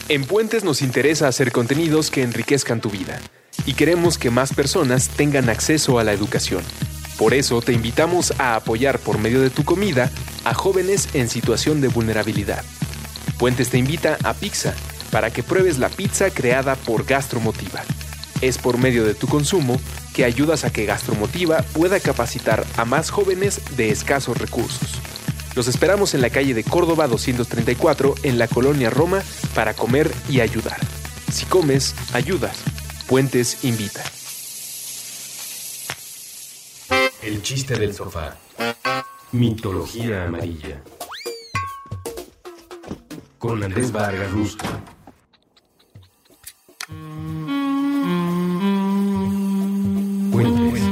En Puentes nos interesa hacer contenidos que enriquezcan tu vida y queremos que más personas tengan acceso a la educación. Por eso te invitamos a apoyar por medio de tu comida a jóvenes en situación de vulnerabilidad. Puentes te invita a Pizza para que pruebes la pizza creada por Gastromotiva. Es por medio de tu consumo que ayudas a que Gastromotiva pueda capacitar a más jóvenes de escasos recursos. Los esperamos en la calle de Córdoba 234 en la colonia Roma para comer y ayudar. Si comes, ayudas. Puentes invita. El chiste del sofá. Mitología amarilla. Con Andrés Vargas Rusto. Puentes.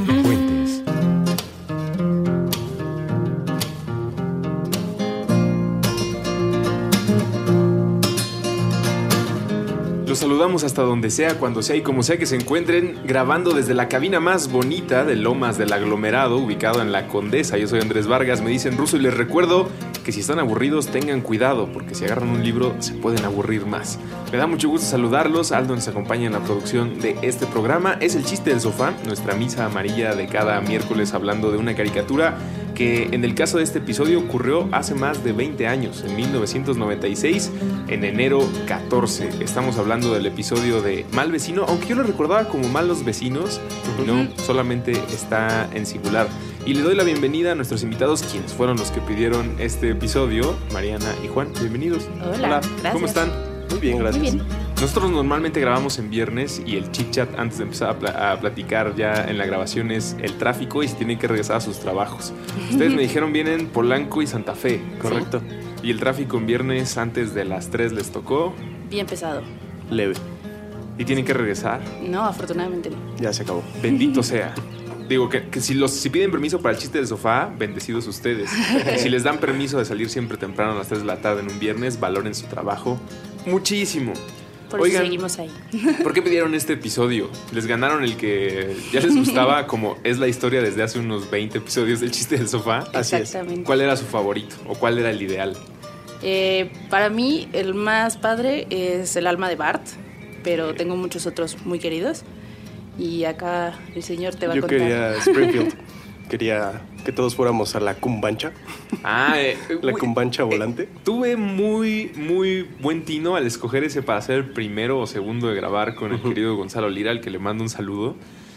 Los saludamos hasta donde sea, cuando sea y como sea que se encuentren, grabando desde la cabina más bonita de Lomas del Aglomerado, ubicado en La Condesa. Yo soy Andrés Vargas, me dicen Ruso, y les recuerdo que si están aburridos tengan cuidado, porque si agarran un libro se pueden aburrir más. Me da mucho gusto saludarlos. Aldo nos acompaña en la producción de este programa. Es el chiste del sofá, nuestra misa amarilla de cada miércoles hablando de una caricatura que en el caso de este episodio ocurrió hace más de 20 años, en 1996, en enero 14. Estamos hablando del episodio de Mal Vecino, aunque yo lo recordaba como Malos Vecinos, no, solamente está en singular. Y le doy la bienvenida a nuestros invitados, quienes fueron los que pidieron este episodio, Mariana y Juan. Bienvenidos. Hola, gracias. ¿Cómo están? Muy bien, gracias. Muy bien. Nosotros normalmente grabamos en viernes y el chit chat antes de empezar a platicar ya en la grabación es el tráfico y si tienen que regresar a sus trabajos. Ustedes me dijeron vienen Polanco y Santa Fe, ¿correcto? Sí. Y el tráfico en viernes antes de las 3 les tocó. Bien pesado. Leve. ¿Y tienen que regresar? No, afortunadamente no. Ya se acabó. Bendito sea. Digo que si piden permiso para el chiste del sofá, bendecidos ustedes. Si les dan permiso de salir siempre temprano a las 3 de la tarde en un viernes, valoren su trabajo muchísimo. Por Oigan, eso seguimos ahí. ¿Por qué pidieron este episodio? ¿Les ganaron el que ya les gustaba, como es la historia desde hace unos 20 episodios del chiste del sofá? Así es. Exactamente. ¿Cuál era su favorito o cuál era el ideal? Para mí, el más padre es El alma de Bart, pero tengo muchos otros muy queridos. Y acá el señor te va a contar. Yo quería Springfield. Quería que todos fuéramos a la cumbancha. La cumbancha volante. Tuve muy, muy buen tino al escoger ese para ser el primero o segundo de grabar con el querido Gonzalo Lira, al que le mando un saludo.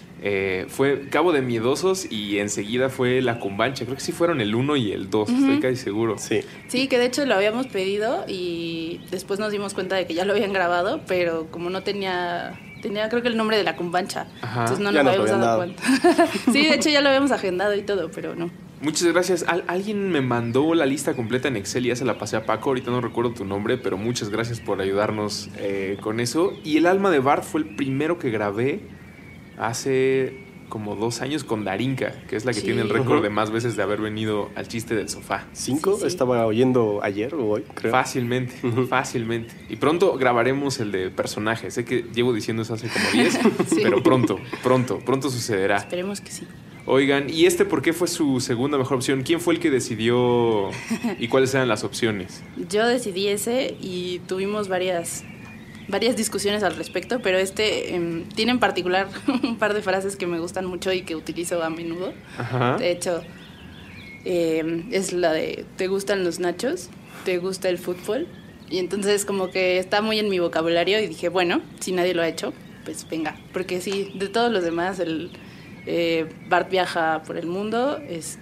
Fue Cabo de Miedosos y enseguida fue La Cumbancha. Creo que sí fueron el 1 y el 2, estoy casi seguro. Sí, que de hecho lo habíamos pedido y después nos dimos cuenta de que ya lo habían grabado, pero como no tenía creo que el nombre de La Cumbancha. Ajá. Entonces no Ya nos nos habíamos lo dado habían cuenta. Sí, de hecho ya lo habíamos agendado y todo, pero no. Muchas gracias. Alguien me mandó la lista completa en Excel y ya se la pasé a Paco. Ahorita no recuerdo tu nombre, pero muchas gracias por ayudarnos con eso. Y El alma de Bart fue el primero que grabé hace como 2 años con Darinka, que es la que tiene el récord de más veces de haber venido al chiste del sofá. 5, Sí. estaba oyendo ayer o hoy, creo. Fácilmente, fácilmente. Y pronto grabaremos el de personajes. Sé que llevo diciendo eso hace como 10, Sí. pero pronto sucederá. Esperemos que sí. Oigan, ¿y por qué fue su segunda mejor opción? ¿Quién fue el que decidió y cuáles eran las opciones? Yo decidí ese y tuvimos varias discusiones al respecto, pero tiene en particular un par de frases que me gustan mucho y que utilizo a menudo. Ajá. De hecho, es la de ¿te gustan los nachos? ¿Te gusta el fútbol? Y entonces como que está muy en mi vocabulario y dije, bueno, si nadie lo ha hecho, pues venga. Porque sí, de todos los demás, Bart viaja por el mundo,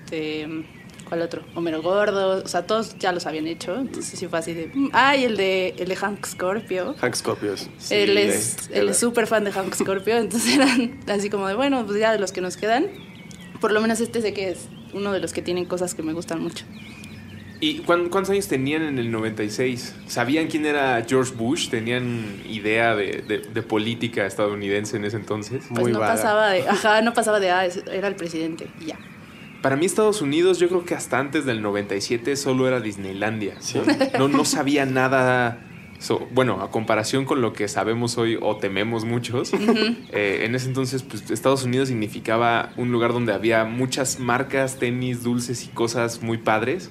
¿cuál otro? Homero Gordo, o sea, todos ya los habían hecho, entonces sí fue así de... y el de Hank Scorpio. Hank Scorpio. Sí, él es súper fan de Hank Scorpio, entonces eran así como de, bueno, pues ya de los que nos quedan, por lo menos sé que es uno de los que tienen cosas que me gustan mucho. ¿Y cuántos años tenían en el 96? ¿Sabían quién era George Bush? ¿Tenían idea de política estadounidense en ese entonces? Pues Muy no vaga. pasaba de, era el presidente, y ya. Para mí Estados Unidos, yo creo que hasta antes del 97 solo era Disneylandia. Sí. No sabía nada. Bueno, a comparación con lo que sabemos hoy o tememos muchos, en ese entonces pues, Estados Unidos significaba un lugar donde había muchas marcas, tenis, dulces y cosas muy padres.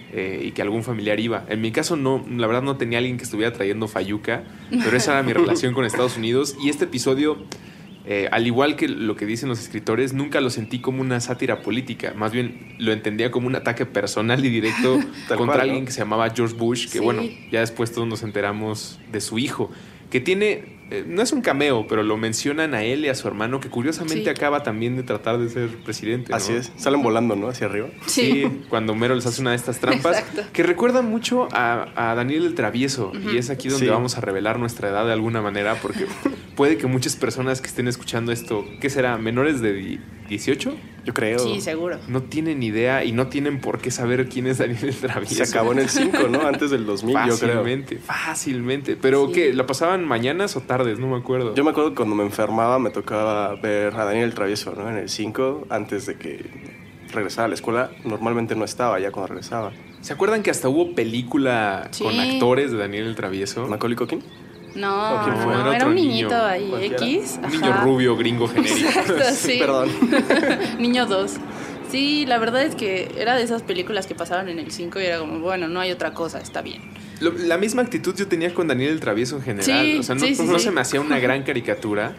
y que algún familiar iba. En mi caso no, la verdad no tenía alguien que estuviera trayendo fayuca, pero esa era mi relación con Estados Unidos. Y este episodio, al igual que lo que dicen los escritores, nunca lo sentí como una sátira política. Más bien lo entendía como un ataque personal y directo contra alguien que se llamaba George Bush, que bueno, ya después todos nos enteramos de su hijo, que tiene... no es un cameo, pero lo mencionan a él y a su hermano, que curiosamente acaba también de tratar de ser presidente, ¿no? Así es, salen volando, ¿no? Hacia arriba. Sí, cuando Homero les hace una de estas trampas. Exacto. Que recuerdan mucho a Daniel el Travieso. Y es aquí donde vamos a revelar nuestra edad de alguna manera, porque puede que muchas personas que estén escuchando esto, ¿qué será? ¿Menores de 18? Yo creo. Sí, seguro. No tienen idea y no tienen por qué saber quién es Daniel el Travieso. Se acabó en el 5, ¿no? Antes del 2000, fácilmente, yo creo. Fácilmente. ¿Pero qué? ¿La pasaban mañanas o tardes? No me acuerdo. Yo me acuerdo que cuando me enfermaba me tocaba ver a Daniel el Travieso, ¿no? En el 5, antes de que regresara a la escuela. Normalmente no estaba ya cuando regresaba. ¿Se acuerdan que hasta hubo película con actores de Daniel el Travieso? ¿Macaulay Culkin? No, era un niñito ahí, X. Un niño rubio, gringo genérico. Exacto, sí. Perdón. Niño 2. Sí, la verdad es que era de esas películas que pasaban en el 5 y era como, bueno, no hay otra cosa, está bien. La misma actitud yo tenía con Daniel el Travieso en general. Sí, o sea, no se me hacía una gran caricatura.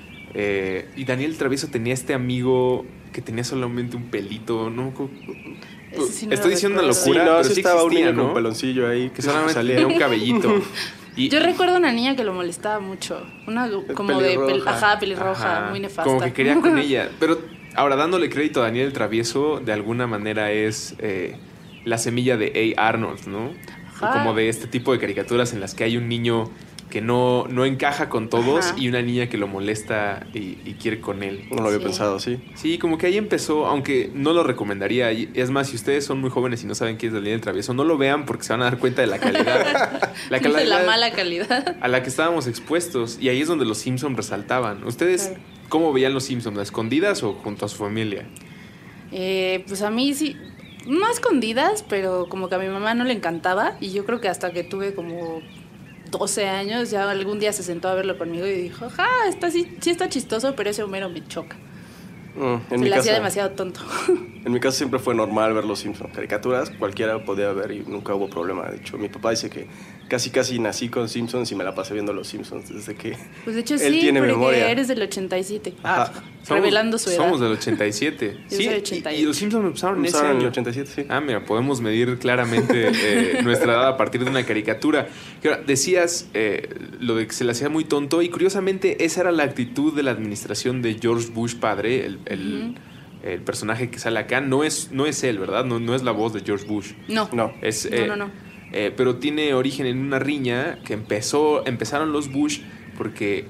Y Daniel el Travieso tenía este amigo que tenía solamente un pelito, ¿no? Estoy diciendo una locura, pero sí estaba existía, un niño con peloncillo ahí que solamente salía un cabellito. Yo recuerdo una niña que lo molestaba mucho. Una como pelirroja, muy nefasta. Como que quería con ella. Pero ahora, dándole crédito a Daniel el Travieso, de alguna manera es la semilla de A. Arnold, ¿no? Como de este tipo de caricaturas en las que hay un niño que no encaja con todos y una niña que lo molesta y quiere con él. No lo había pensado, sí. Sí, como que ahí empezó, aunque no lo recomendaría. Es más, si ustedes son muy jóvenes y no saben quién es Daniel el Travieso, no lo vean porque se van a dar cuenta de la calidad. De la mala calidad. A la que estábamos expuestos. Y ahí es donde los Simpsons resaltaban. ¿Ustedes cómo veían los Simpsons? ¿A escondidas o junto a su familia? Pues a mí sí... No a escondidas, pero como que a mi mamá no le encantaba. Y yo creo que hasta que tuve como 12 años, ya algún día se sentó a verlo conmigo y dijo, sí está chistoso, pero ese Homero me choca. Se le hacía demasiado tonto. En mi caso siempre fue normal ver los Simpsons. Caricaturas cualquiera podía ver y nunca hubo problema. De hecho, mi papá dice que casi nací con Simpsons y me la pasé viendo los Simpsons desde que pues de hecho él tiene porque memoria. Eres del 87. Revelando su edad. Somos del 87. Yo soy del 88. Y los Simpsons empezaron en ese año. En el 87, sí. Mira, podemos medir claramente nuestra edad a partir de una caricatura. Decías lo de que se le hacía muy tonto y curiosamente esa era la actitud de la administración de George Bush padre, el personaje que sale acá. No es él, ¿verdad? No es la voz de George Bush. No. No. Pero tiene origen en una riña que empezaron los Bush porque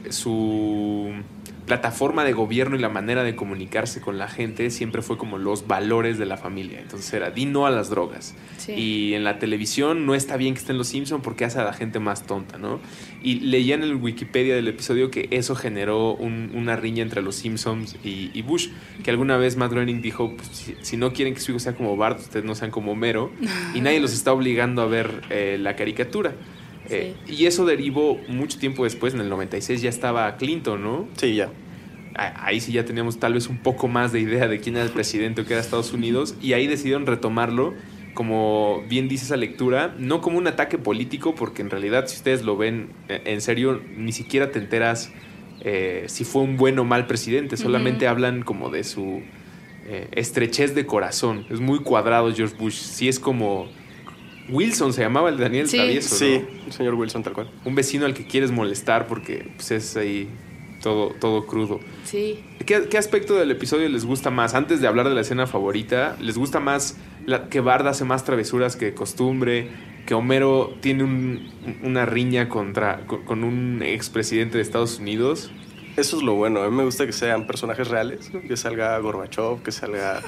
su plataforma de gobierno y la manera de comunicarse con la gente siempre fue como los valores de la familia. Entonces era di no a las drogas. Sí. Y en la televisión no está bien que estén los Simpsons porque hace a la gente más tonta, ¿no? Y leía en el Wikipedia del episodio que eso generó una riña entre los Simpsons y Bush, que alguna vez Matt Groening dijo, pues, si no quieren que su hijo sea como Bart, ustedes no sean como Homero, y nadie los está obligando a ver la caricatura. Sí. Y eso derivó mucho tiempo después, en el 96 ya estaba Clinton, ¿no? Sí, ya. Ahí sí ya teníamos tal vez un poco más de idea de quién era el presidente o qué era Estados Unidos, y ahí decidieron retomarlo, como bien dice esa lectura, no como un ataque político, porque en realidad si ustedes lo ven en serio, ni siquiera te enteras si fue un buen o mal presidente, solamente hablan como de su estrechez de corazón. Es muy cuadrado George Bush, sí es como... Wilson se llamaba el Daniel Travieso, sí, ¿no? El señor Wilson, tal cual. Un vecino al que quieres molestar porque pues, es ahí todo crudo. Sí. ¿Qué aspecto del episodio les gusta más? Antes de hablar de la escena favorita, ¿les gusta más que Bart hace más travesuras que de costumbre? ¿Que Homero tiene una riña con un expresidente de Estados Unidos? Eso es lo bueno. A mí me gusta que sean personajes reales, ¿no? Que salga Gorbachev, que salga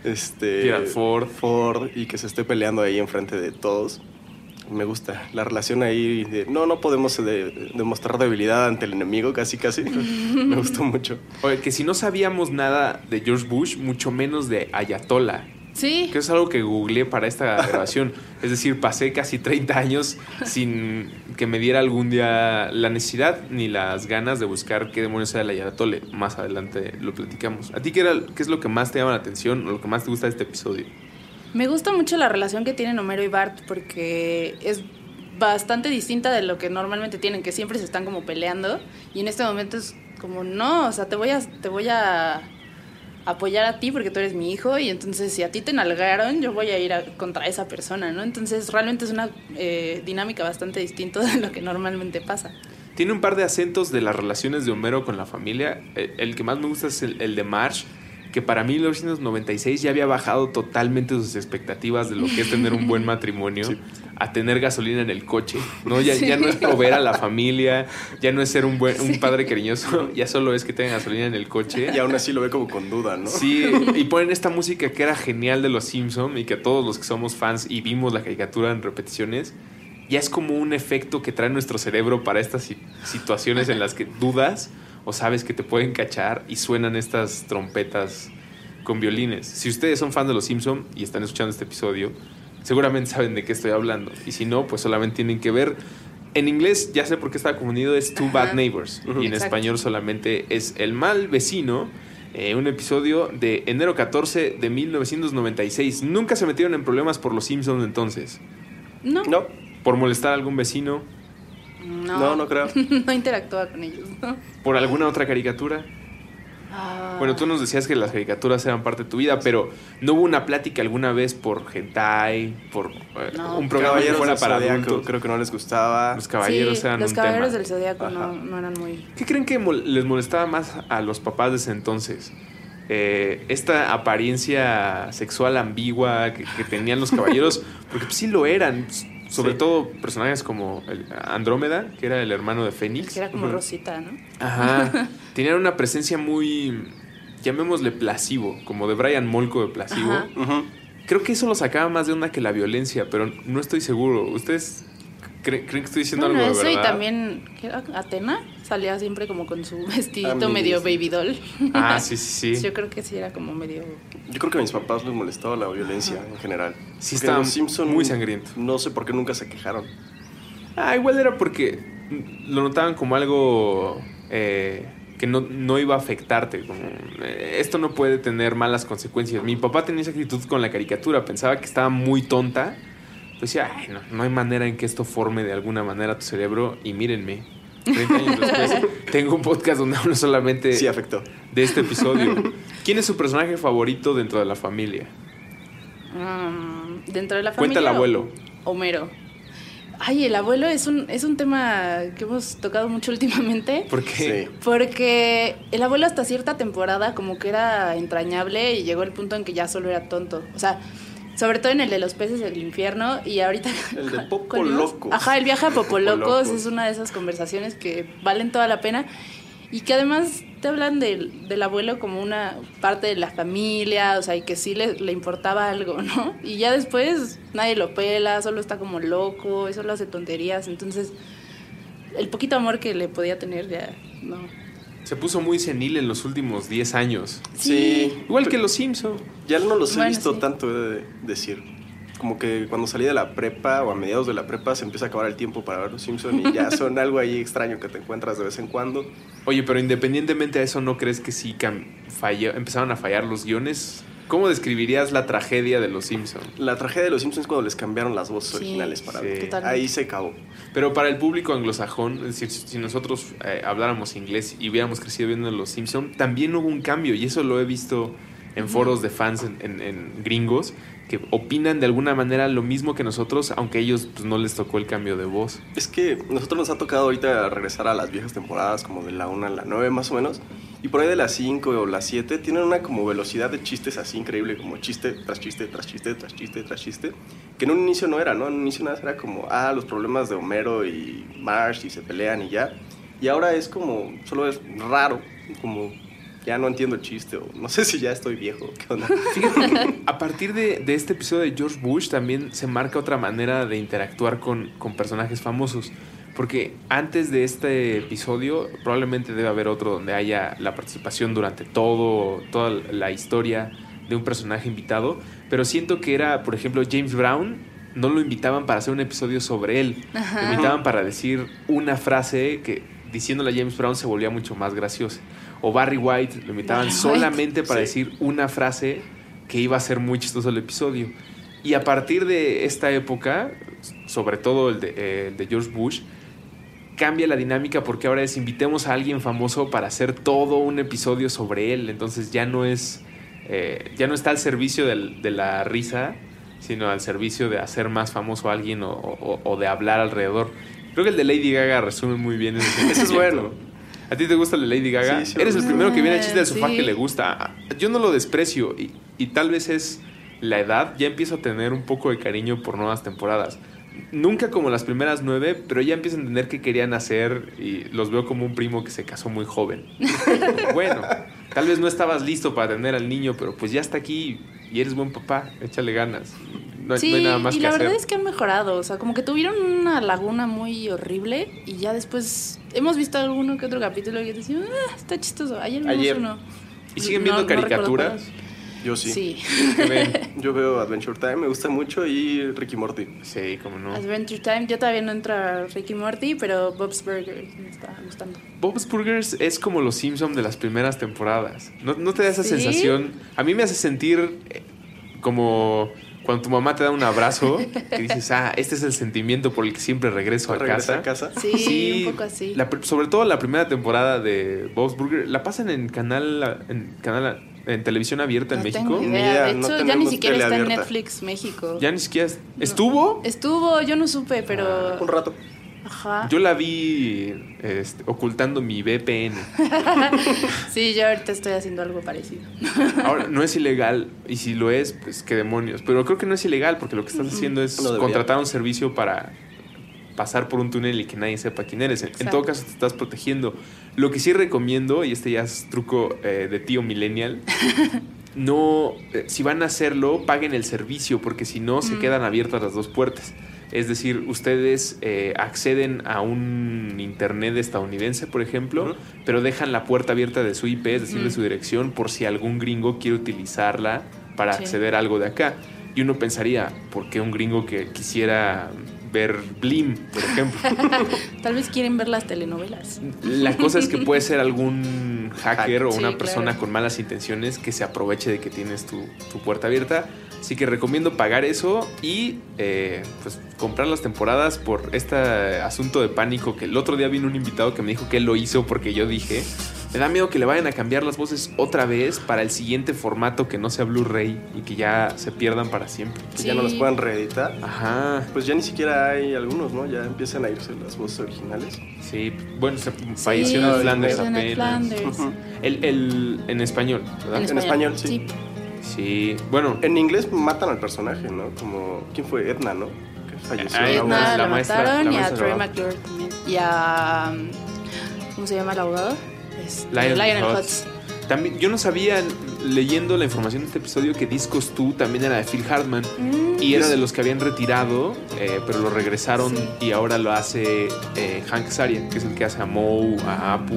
Ford y que se esté peleando ahí enfrente de todos. Me gusta la relación ahí de no podemos demostrar debilidad ante el enemigo, casi. Me gustó mucho. Oye, que si no sabíamos nada de George Bush, mucho menos de Ayatollah. Sí. Que es algo que googleé para esta grabación. Es decir, pasé casi 30 años sin que me diera algún día la necesidad ni las ganas de buscar qué demonios era el Ayatollah. Más adelante lo platicamos. ¿A ti qué es lo que más te llama la atención o lo que más te gusta de este episodio? Me gusta mucho la relación que tienen Homero y Bart porque es bastante distinta de lo que normalmente tienen, que siempre se están como peleando, y en este momento es como, no, o sea, te voy a apoyar a ti porque tú eres mi hijo, y entonces si a ti te nalgaron, yo voy a ir contra esa persona, ¿no? Entonces realmente es una dinámica bastante distinta de lo que normalmente pasa. Tiene un par de acentos de las relaciones de Homero con la familia. El que más me gusta es el de Marge, que para 1996 ya había bajado totalmente sus expectativas de lo que es tener un buen matrimonio, sí, a tener gasolina en el coche, ¿no? Ya no es proveer a la familia, ya no es ser un padre cariñoso, ya solo es que tengan gasolina en el coche. Y aún así lo ve como con duda, ¿no? Sí, y ponen esta música que era genial de Los Simpson y que a todos los que somos fans y vimos la caricatura en repeticiones, ya es como un efecto que trae nuestro cerebro para estas situaciones en las que dudas o sabes que te pueden cachar, y suenan estas trompetas con violines. Si ustedes son fans de Los Simpson y están escuchando este episodio, seguramente saben de qué estoy hablando. Y si no, pues solamente tienen que ver. En inglés, ya sé por qué estaba confundido, es Two Bad Neighbors. Y en español solamente es El Mal Vecino. Un episodio de enero 14 de 1996. ¿Nunca se metieron en problemas por Los Simpsons entonces? No. ¿Por molestar a algún vecino? No creo. No interactúa con ellos, ¿no? ¿Por alguna otra caricatura? Bueno, tú nos decías que las caricaturas eran parte de tu vida, pero ¿no hubo una plática alguna vez por hentai, por un programa que fuera para adultos? Creo que no les gustaba. Los caballeros eran un tema. Los caballeros del Zodiaco no eran muy... ¿Qué creen que les molestaba más a los papás de ese entonces? Esta apariencia sexual ambigua que tenían los caballeros, porque pues, sí lo eran. Sobre todo personajes como Andrómeda, que era el hermano de Fénix. Que era como Rosita, ¿no? Ajá. Tenían una presencia muy, llamémosle placebo, como de Brian Molko de placebo. Creo que eso lo sacaba más de onda que la violencia, pero no estoy seguro. ¿Ustedes creen que estoy diciendo algo de verdad? Y también, ¿qué era? Atena salía siempre como con su vestidito medio baby doll. Sí. Yo creo que sí era como medio... Yo creo que a mis papás les molestaba la violencia en general. Sí, estaban muy sangrientos. No sé por qué nunca se quejaron. Igual era porque lo notaban como algo que no iba a afectarte. Como, esto no puede tener malas consecuencias. Mi papá tenía esa actitud con la caricatura. Pensaba que estaba muy tonta. Decía, no hay manera en que esto forme de alguna manera tu cerebro. Y mírenme, 30 años después, tengo un podcast donde hablo solamente sí, afectó. De este episodio. ¿Quién es su personaje favorito dentro de la familia? Dentro de la familia. Cuenta el abuelo. Homero. El abuelo es un tema que hemos tocado mucho últimamente. ¿Por qué? Sí. Porque el abuelo hasta cierta temporada como que era entrañable y llegó el punto en que ya solo era tonto. O sea, sobre todo en el de los peces del infierno, y ahorita... El de Popolocos. Ajá, el viaje a Popolocos es una de esas conversaciones que valen toda la pena y que además te hablan del abuelo como una parte de la familia, o sea, y que sí le importaba algo, ¿no? Y ya después nadie lo pela, solo está como loco, y solo hace tonterías, entonces el poquito amor que le podía tener ya no... Se puso muy senil en los últimos 10 años. Sí. Igual que Los Simpson. Ya no los he visto tanto, he de decir. Como que cuando salí de la prepa o a mediados de la prepa se empieza a acabar el tiempo para ver Los Simpson y ya son algo ahí extraño que te encuentras de vez en cuando. Oye, pero independientemente de eso, ¿no crees que sí empezaron a fallar los guiones? ¿Cómo describirías la tragedia de Los Simpson? La tragedia de Los Simpsons es cuando les cambiaron las voces originales para ver. Ahí se acabó. Pero para el público anglosajón, es decir, si nosotros habláramos inglés y hubiéramos crecido viendo Los Simpson, también hubo un cambio, y eso lo he visto en foros de fans en gringos, que opinan de alguna manera lo mismo que nosotros, aunque a ellos pues, no les tocó el cambio de voz. Es que nosotros nos ha tocado ahorita regresar a las viejas temporadas, como de la 1 a la 9 más o menos, y por ahí de las 5 o las 7 tienen una como velocidad de chistes así increíble, como chiste tras chiste, tras chiste, tras chiste, tras chiste, que en un inicio no era, ¿no? En un inicio nada era como, los problemas de Homero y Marge y se pelean y ya, y ahora es como, solo es raro, como... Ya no entiendo el chiste, o no sé si ya estoy viejo. ¿Qué onda? Fíjate, a partir de este episodio de George Bush también se marca otra manera de interactuar con personajes famosos. Porque antes de este episodio probablemente debe haber otro donde haya la participación durante toda la historia de un personaje invitado. Pero siento que era, por ejemplo, James Brown, no lo invitaban para hacer un episodio sobre él. Lo invitaban para decir una frase que diciéndole a James Brown se volvía mucho más graciosa. O Barry White lo invitaban solamente para decir una frase que iba a ser muy chistoso el episodio. Y a partir de esta época, sobre todo el de George Bush, cambia la dinámica porque ahora invitemos a alguien famoso para hacer todo un episodio sobre él. Entonces ya no está al servicio de la risa, sino al servicio de hacer más famoso a alguien o de hablar alrededor. Creo que el de Lady Gaga resume muy bien ese es bueno. ¿A ti te gusta el de Lady Gaga? Sí, Eres el primero que viene al chiste del sofá sí. que le gusta. Yo no lo desprecio y tal vez es la edad. Ya empiezo a tener un poco de cariño por nuevas temporadas. Nunca como las primeras 9, pero ya empiezo a entender qué querían hacer y los veo como un primo que se casó muy joven. Bueno, tal vez no estabas listo para tener al niño, pero pues ya está aquí y eres buen papá, échale ganas. No hay nada más y que la hacer. verdad es que han mejorado, o sea, como que tuvieron una laguna muy horrible y ya después hemos visto alguno que otro capítulo que decimos, está chistoso, ayer vimos uno. ¿Y siguen viendo caricaturas? Yo sí. Sí. ¿Qué ven? Yo veo Adventure Time, me gusta mucho, y Ricky Morty. Sí, cómo no. Adventure Time, yo todavía no entro a Ricky Morty, pero Bob's Burgers me está gustando. Bob's Burgers es como los Simpsons de las primeras temporadas. ¿No te da esa ¿Sí? sensación? A mí me hace sentir como cuando tu mamá te da un abrazo, que dices, este es el sentimiento por el que siempre regreso a casa. Sí, un poco así. Sobre todo la primera temporada de Bob's Burgers, la pasan en televisión abierta en No México. tengo idea. De No hecho, ya tenemos ni siquiera tele está en abierta. Netflix México. Ya ni siquiera ¿estuvo? Estuvo, yo no supe, pero... Un rato. Ajá. Yo la vi ocultando mi VPN. Sí, yo ahorita estoy haciendo algo parecido. Ahora, no es ilegal, y si lo es, pues qué demonios. Pero creo que no es ilegal, porque lo que estás haciendo es No debería. contratar un servicio para pasar por un túnel y que nadie sepa quién eres. En Exacto. todo caso, te estás protegiendo. Lo que sí recomiendo, y ya es truco de tío millennial, no, si van a hacerlo, paguen el servicio, porque si no, se quedan abiertas las dos puertas. Es decir, ustedes acceden a un internet estadounidense, por ejemplo, pero dejan la puerta abierta de su IP, es decir, de su dirección, por si algún gringo quiere utilizarla para acceder a algo de acá. Y uno pensaría, ¿por qué un gringo que quisiera ver Blim, por ejemplo? Tal vez quieren ver las telenovelas. La cosa es que puede ser algún hacker o Sí, una persona claro. con malas intenciones que se aproveche de que tienes tu puerta abierta. Así que recomiendo pagar eso y pues comprar las temporadas por este asunto de pánico, que el otro día vino un invitado que me dijo que él lo hizo porque yo dije, me da miedo que le vayan a cambiar las voces otra vez para el siguiente formato que no sea Blu-ray y que ya se pierdan para siempre. Que ya no las puedan reeditar. Ajá, Pues ya ni siquiera hay algunos, ¿no? Ya empiezan a irse las voces originales. sí, bueno, se falleció Ned Flanders Ned apenas. Flanders. En español, ¿verdad? En español, sí. Sí, bueno. En inglés matan al personaje, ¿no? Como, ¿quién fue? Edna, ¿no? Que falleció. Ah, A Edna, Edna la la maestra- mataron la y a maestra Troy Robb. McClure también. Y a... ¿cómo se llama el abogado? Lionel Hutz. Hutz. También, yo no sabía, leyendo la información de este episodio, que Discos 2 también era de Phil Hartman. Y era de los que habían retirado, pero lo regresaron Sí. y ahora lo hace Hank Azaria, que es el que hace a Moe, a Apu.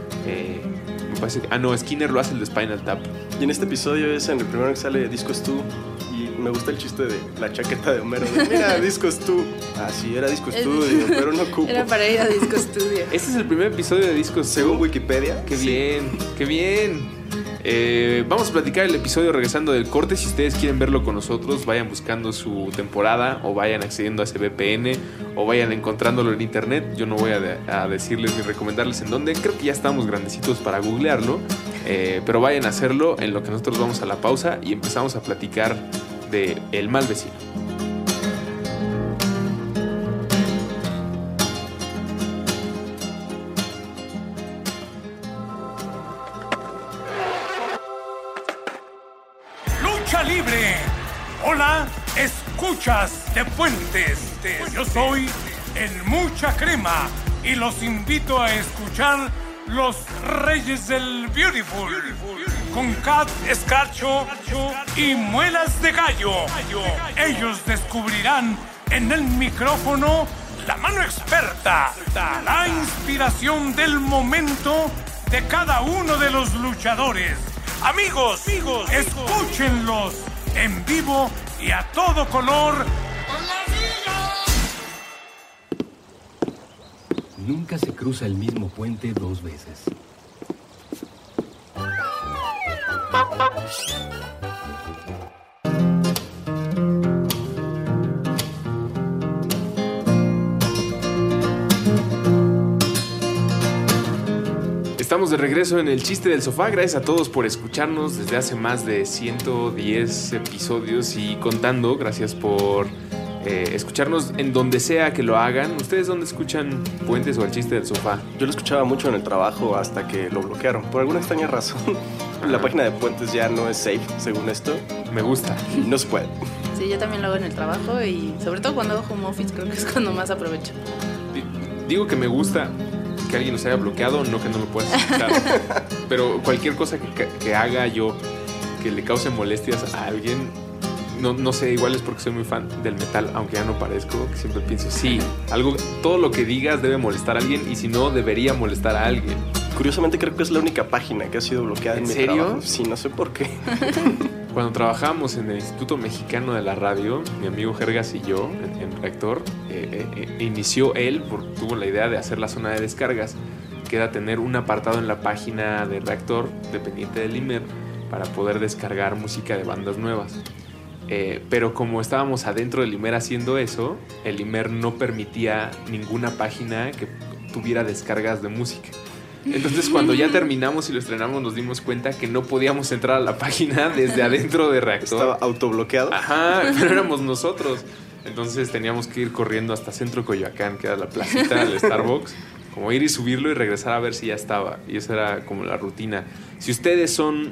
Me parece que, no, Skinner lo hace el de Spinal Tap. Y en este episodio es en el primero que sale Discos 2. Y me gusta el chiste de la chaqueta de Homero. De, mira, Discos 2. Ah, sí, era Discos 2, digo, pero no cupo. Era para ir a Disco Studio. Este es el primer episodio de Discos 2. Según Wikipedia. Qué sí. bien, qué bien. Vamos a platicar el episodio regresando del corte. Si ustedes quieren verlo con nosotros, vayan buscando su temporada o vayan accediendo a ese VPN o vayan encontrándolo en internet. Yo no voy a decirles ni recomendarles en dónde. Creo que ya estamos grandecitos para googlearlo, pero vayan a hacerlo en lo que nosotros vamos a la pausa y empezamos a platicar de El Mal Vecino. ¡Lucha libre! Hola, escuchas de Puentes. Yo soy el Mucha Crema y los invito a escuchar Los Reyes del Beautiful con Cat Escarcho y Muelas de Gallo. Ellos descubrirán en el micrófono la mano experta, la inspiración del momento de cada uno de los luchadores. Amigos, escúchenlos en vivo y a todo color. Nunca se cruza el mismo puente dos veces. Estamos de regreso en el chiste del sofá. Gracias a todos por escucharnos desde hace más de 110 episodios y contando. Gracias por escucharnos en donde sea que lo hagan. ¿Ustedes dónde escuchan Puentes o el chiste del sofá? Yo lo escuchaba mucho en el trabajo hasta que lo bloquearon. Por alguna extraña razón, la página de Puentes ya no es safe, según esto. Me gusta. Y no se puede. Sí, yo también lo hago en el trabajo y sobre todo cuando hago home office creo que es cuando más aprovecho. Digo que me gusta que alguien nos haya bloqueado, no que no lo puedas escuchar. Pero cualquier cosa que haga yo que le cause molestias a alguien, no sé, igual es porque soy muy fan del metal, aunque ya no parezco, que siempre pienso, sí, todo lo que digas debe molestar a alguien y si no, debería molestar a alguien. Curiosamente creo que es la única página que ha sido bloqueada en mi serio? trabajo. Sí, no sé por qué. Cuando trabajábamos en el Instituto Mexicano de la Radio, mi amigo Jergas y yo, en Reactor, inició él, tuvo la idea de hacer la zona de descargas, que era tener un apartado en la página de Reactor, dependiente del IMER, para poder descargar música de bandas nuevas. Pero como estábamos adentro del IMER haciendo eso, el IMER no permitía ninguna página que tuviera descargas de música. Entonces cuando ya terminamos y lo estrenamos nos dimos cuenta que no podíamos entrar a la página desde adentro de Reactor. Estaba autobloqueado. Ajá, pero éramos nosotros. Entonces teníamos que ir corriendo hasta Centro Coyoacán, que era la placita del Starbucks, como ir y subirlo y regresar a ver si ya estaba. Y esa era como la rutina. Si ustedes son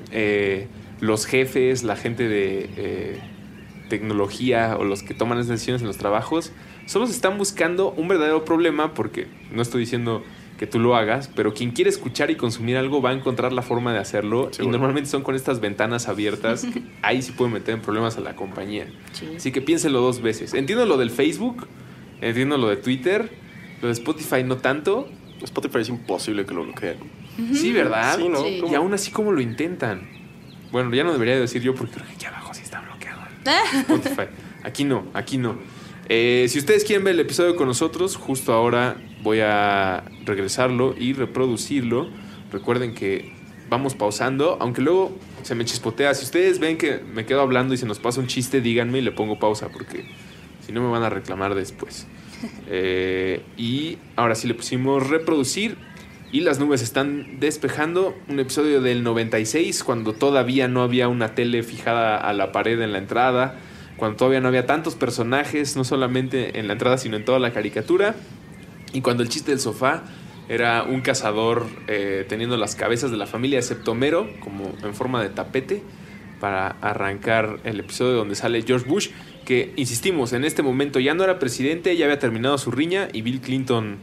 los jefes, la gente de tecnología o los que toman las decisiones en los trabajos, solo se están buscando un verdadero problema, porque no estoy diciendo que tú lo hagas, pero quien quiere escuchar y consumir algo va a encontrar la forma de hacerlo. Seguro. Y normalmente son con estas ventanas abiertas que ahí sí pueden meter en problemas a la compañía. Sí. Así que piénsenlo 2 veces. Entiendo lo del Facebook, entiendo lo de Twitter, lo de Spotify no tanto. Spotify es imposible que lo bloqueen. Sí, ¿verdad? Sí, ¿no? Sí. Y aún así, ¿cómo lo intentan? Bueno, ya no debería decir yo porque creo que aquí abajo sí está bloqueado Spotify. Aquí no. Si ustedes quieren ver el episodio con nosotros, justo ahora voy a regresarlo y reproducirlo. Recuerden que vamos pausando, aunque luego se me chispotea. Si ustedes ven que me quedo hablando y se nos pasa un chiste, díganme y le pongo pausa, porque si no me van a reclamar después. Y ahora sí le pusimos reproducir y las nubes están despejando. Un episodio del 96, cuando todavía no había una tele fijada a la pared en la entrada, cuando todavía no había tantos personajes, no solamente en la entrada, sino en toda la caricatura. Y cuando el chiste del sofá era un cazador teniendo las cabezas de la familia de Septomero como en forma de tapete para arrancar el episodio donde sale George Bush, que, insistimos, en este momento ya no era presidente, ya había terminado su riña y Bill Clinton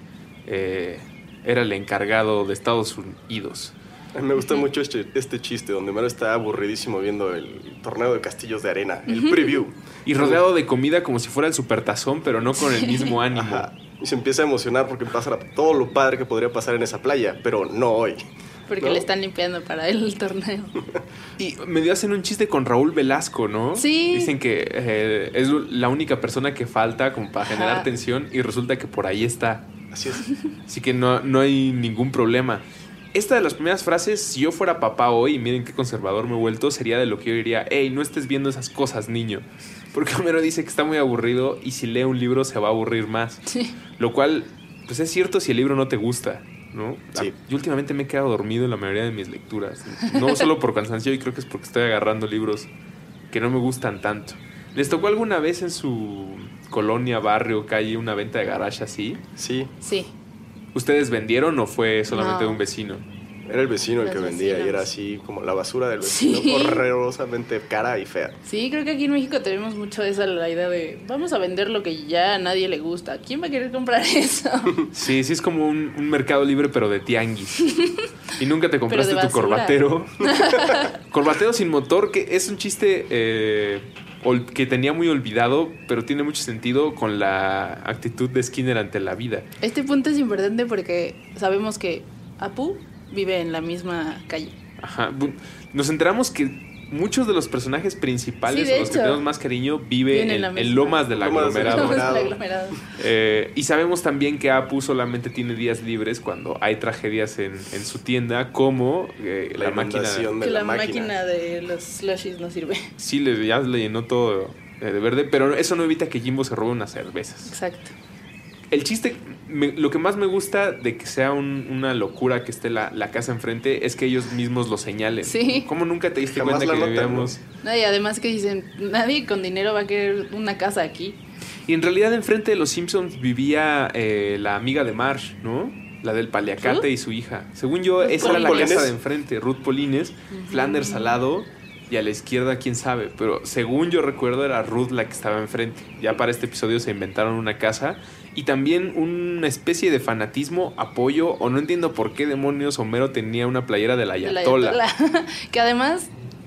era el encargado de Estados Unidos. A mí me gusta mucho este chiste donde Mero está aburridísimo viendo el torneo de castillos de arena, el preview. Y rodeado de comida como si fuera el supertazón, pero no con el mismo ánimo. Ajá. Y se empieza a emocionar porque pasa todo lo padre que podría pasar en esa playa, pero no hoy. Porque ¿no? le están limpiando para el torneo. Y medio hacen un chiste con Raúl Velasco, ¿no? Sí. Dicen que es la única persona que falta como para generar tensión y resulta que por ahí está. Así es. Así que no hay ningún problema. Esta de las primeras frases, si yo fuera papá hoy, y miren qué conservador me he vuelto, sería de lo que yo diría: hey, no estés viendo esas cosas, niño. Porque Homero dice que está muy aburrido y si lee un libro se va a aburrir más. Sí. Lo cual, pues es cierto si el libro no te gusta, ¿no? Sí. Yo últimamente me he quedado dormido en la mayoría de mis lecturas. No solo por cansancio, y creo que es porque estoy agarrando libros que no me gustan tanto. ¿Les tocó alguna vez en su colonia, barrio, calle, una venta de garage así? Sí. Sí. ¿Ustedes vendieron o fue solamente No. de un vecino? Era el vecino el que Los vendía vecinos. y era así como la basura del vecino, Sí. horrorosamente cara y fea. Sí, creo que aquí en México tenemos mucho esa la idea de vamos a vender lo que ya a nadie le gusta. ¿Quién va a querer comprar eso? Sí, es como un mercado libre pero de tianguis. Y nunca te compraste Pero de tu basura. corbatero. Corbatero sin motor, que es un chiste que tenía muy olvidado, pero tiene mucho sentido con la actitud de Skinner ante la vida. Este punto es importante porque sabemos que Apu vive en la misma calle. Ajá. Nos enteramos que muchos de los personajes principales, Sí, de los que hecho. tenemos más cariño, vive Viven en la en misma. Lomas del Lomas del Aglomerado. Somos el aglomerado. Y sabemos también que Apu solamente tiene días libres cuando hay tragedias en su tienda, como la máquina. inundación de Que la la máquina. máquina de los slushies no sirve. Sí, ya le llenó todo de verde, pero eso no evita que Jimbo se robe unas cervezas. Exacto. El chiste lo que más me gusta de que sea una locura que esté la casa enfrente es que ellos mismos lo señalen. Sí. ¿Cómo nunca te diste Jamás cuenta la que notan, vivíamos? No, y además que dicen, nadie con dinero va a querer una casa aquí. Y en realidad enfrente de los Simpsons vivía la amiga de Marge, ¿no? La del paliacate ¿Ruth? y su hija. Según yo, Ruth esa era la Polines. casa de enfrente. Ruth Polines, Flanders al lado y a la izquierda quién sabe. Pero según yo recuerdo era Ruth la que estaba enfrente. Ya para este episodio se inventaron una casa y también una especie de fanatismo, apoyo, o no entiendo por qué demonios Homero tenía una playera de la De la Ayatollah. Ayatollah. Que además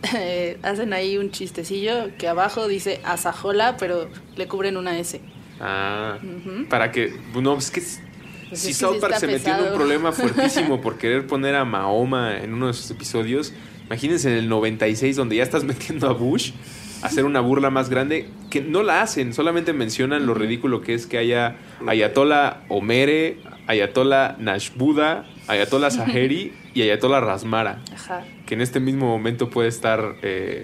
hacen ahí un chistecillo que abajo dice Asajola, pero le cubren una S. Ah, para que... No, es que... Pues Si es que South sí Park está se metió en un pesado. problema fuertísimo por querer poner a Mahoma en uno de sus episodios, imagínense en el 96 donde ya estás metiendo a Bush a hacer una burla más grande, que no la hacen, solamente mencionan lo ridículo que es que haya Ayatollah Omere, Ayatollah Nashbuda, Ayatollah Zaheri y Ayatollah Razmara, Ajá. que en este mismo momento puede estar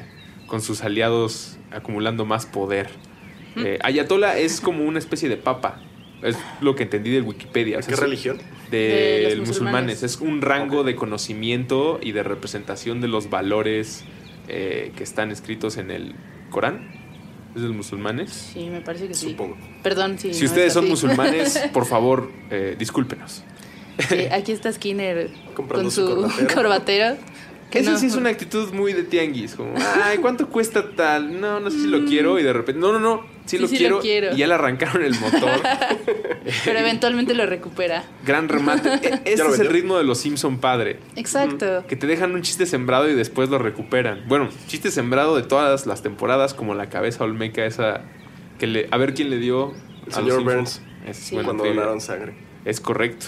con sus aliados acumulando más poder. Ayatollah es como una especie de papa. Es lo que entendí de Wikipedia. O sea, ¿Qué religión? De De los musulmanes. musulmanes. Es un rango de conocimiento y de representación de los valores que están escritos en el Corán. ¿Es de los musulmanes? Sí, me parece que sí. Supongo. Perdón, sí. Si no ustedes es son así. musulmanes, por favor, discúlpenos. Sí, aquí está Skinner Comprando con su su corbatero. corbatero. que Eso no- sí es una actitud muy de tianguis. Como, ay, ¿cuánto cuesta tal? No sé si lo quiero. Y de repente, no, sí, Sí, lo sí quiero. lo quiero. Y ya le arrancaron el motor. Pero eventualmente lo recupera. Gran remate. Este lo es el vendió? ritmo de los Simpson padre. Exacto. Que te dejan un chiste sembrado y después lo recuperan. Bueno, chiste sembrado de todas las temporadas, como la cabeza olmeca esa que a ver quién le dio El a los señor Simpsons. Burns. Es, Sí. buena Cuando trivia. donaron sangre. Es correcto.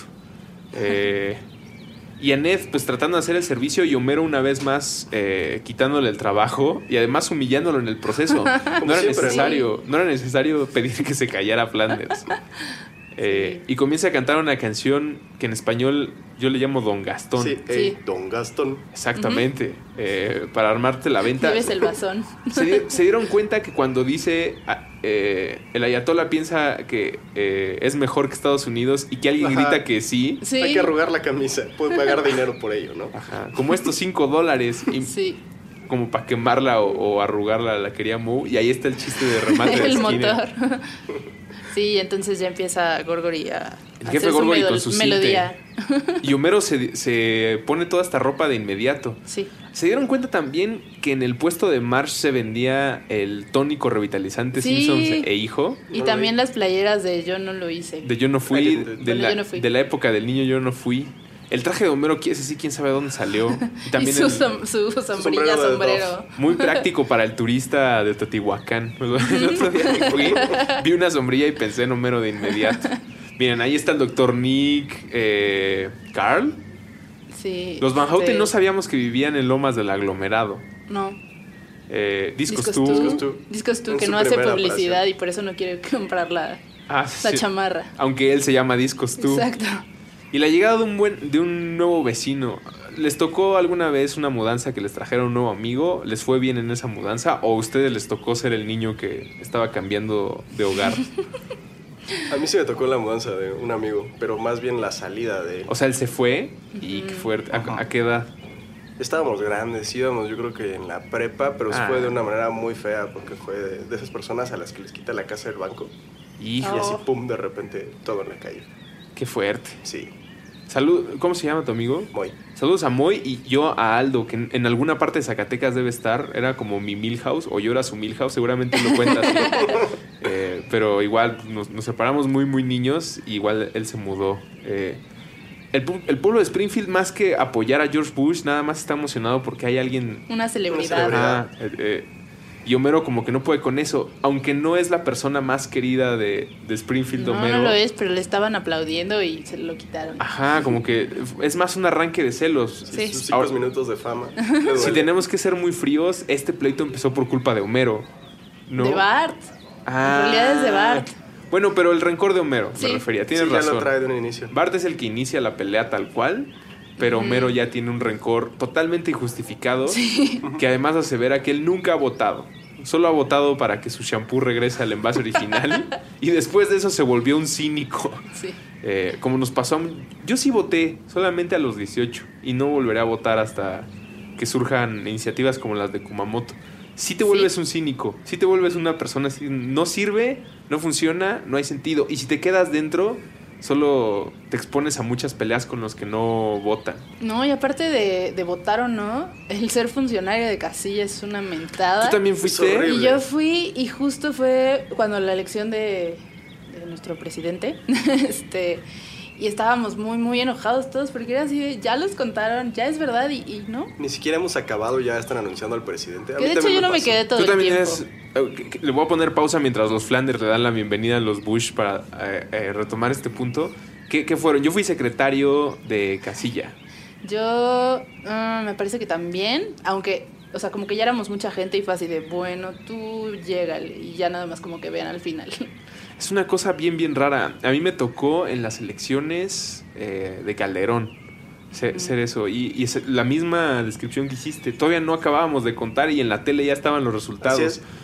Y a Ned, pues tratando de hacer el servicio, y Homero una vez más quitándole el trabajo y además humillándolo en el proceso. No era necesario pedir que se callara Flanders. Y comienza a cantar una canción que en español yo le llamo Don Gastón. Sí, Sí. Don Gastón. Exactamente. Para armarte la venta. Lleves el basón. Se dieron cuenta que cuando dice el Ayatollah piensa que es mejor que Estados Unidos y que alguien Ajá. grita que sí. Sí. Hay que arrugar la camisa. Puede pagar dinero por ello, ¿no? Ajá, como estos $5 y Sí. como para quemarla o arrugarla la quería Moe. Y ahí está el chiste de remate de El Skinner. motor. Sí, entonces ya empieza Gorgory a El jefe hacer su Gorgory con su melodía. Y Homero se pone toda esta ropa de inmediato. Sí. ¿Se dieron cuenta también que en el puesto de Marge se vendía el tónico revitalizante Sí. Simpsons e hijo? Y No también lo las playeras de Yo no lo hice. De Yo no fui, Ay, Bueno, yo no fui. de la época del niño Yo no fui. El traje de Homero, ese sí, quién sabe dónde salió. Y Y también su, el- su sombrilla, sombrero de sombrero. muy práctico para el turista de Teotihuacán. El otro día que fui, vi una sombrilla y pensé en Homero de inmediato. Miren, ahí está el doctor Nick, Carl. Sí. Los Van Houten este, no sabíamos que vivían en Lomas del Aglomerado. No. Discos Discos Tú. Tú. Discos Tú. Discos Tú, En que su no hace primera publicidad aparición. y por eso no quiere comprar la Ah, sí. chamarra. Aunque él se llama Discos Tú. Exacto. Y la llegada de un nuevo vecino. ¿Les tocó alguna vez una mudanza que les trajera un nuevo amigo? ¿Les fue bien en esa mudanza? ¿O a ustedes les tocó ser el niño que estaba cambiando de hogar? A mí sí me tocó la mudanza de un amigo, pero más bien la salida de él. O sea, él se fue y qué fuerte. ¿A qué edad? Estábamos grandes, íbamos yo creo que en la prepa, pero Ah. fue de una manera muy fea porque fue de esas personas a las que les quita la casa del banco Hijo, y así Oh. pum, de repente todo en la calle. qué fuerte. Sí, Salud, ¿cómo se llama tu amigo? muy. Saludos a Moy y yo a Aldo, que en alguna parte de Zacatecas debe estar. Era como mi Milhouse, o yo era su Milhouse, seguramente lo cuenta así. Pero igual nos separamos muy, muy niños, y igual él se mudó. El pueblo de Springfield, más que apoyar a George Bush, nada más está emocionado porque hay alguien. Una celebridad. celebridad. Y Homero como que no puede con eso, aunque no es la persona más querida de Springfield. No, Homero no lo es, pero le estaban aplaudiendo y se lo quitaron. Ajá, como que es más un arranque de celos. Sí. Sus 5 Ahora, minutos de fama. Me duele. si tenemos que ser muy fríos, este pleito empezó por culpa de Homero, ¿no? De Bart. Ah. En realidad es de Bart. Bueno, pero el rencor de Homero, Sí. me refería. Sí, Tienes ya razón. lo trae de un inicio. Bart es el que inicia la pelea tal cual, pero Homero ya tiene un rencor totalmente injustificado, que además asevera que él nunca ha votado. Solo ha votado para que su shampoo regrese al envase original y después de eso se volvió un cínico. Sí. Como nos pasó, yo sí voté solamente a los 18 y no volveré a votar hasta que surjan iniciativas como las de Kumamoto. Sí te vuelves un cínico, sí te vuelves una persona así, no sirve, no funciona, no hay sentido. Y si te quedas dentro, solo te expones a muchas peleas con los que no votan. No, y aparte de votar o no, el ser funcionario de casilla es una mentada. ¿Tú también fuiste? Y yo fui, y justo fue cuando la elección de nuestro presidente, y estábamos muy, muy enojados todos, porque era así de, ya los contaron, ya es verdad, y no. Ni siquiera hemos acabado, ya están anunciando al presidente. Que de hecho yo no me quedé todo Tú el también tiempo. le voy a poner pausa mientras los Flanders le dan la bienvenida a los Bush para retomar este punto. ¿Qué fueron? Yo fui secretario de casilla. Yo me parece que también, aunque, o sea, como que ya éramos mucha gente y fue así de, bueno, tú llégale, y ya nada más como que vean al final. Es una cosa bien, bien rara. A mí me tocó en las elecciones de Calderón ser eso. Y es la misma descripción que hiciste. Todavía no acabábamos de contar y en la tele ya estaban los resultados. Así es.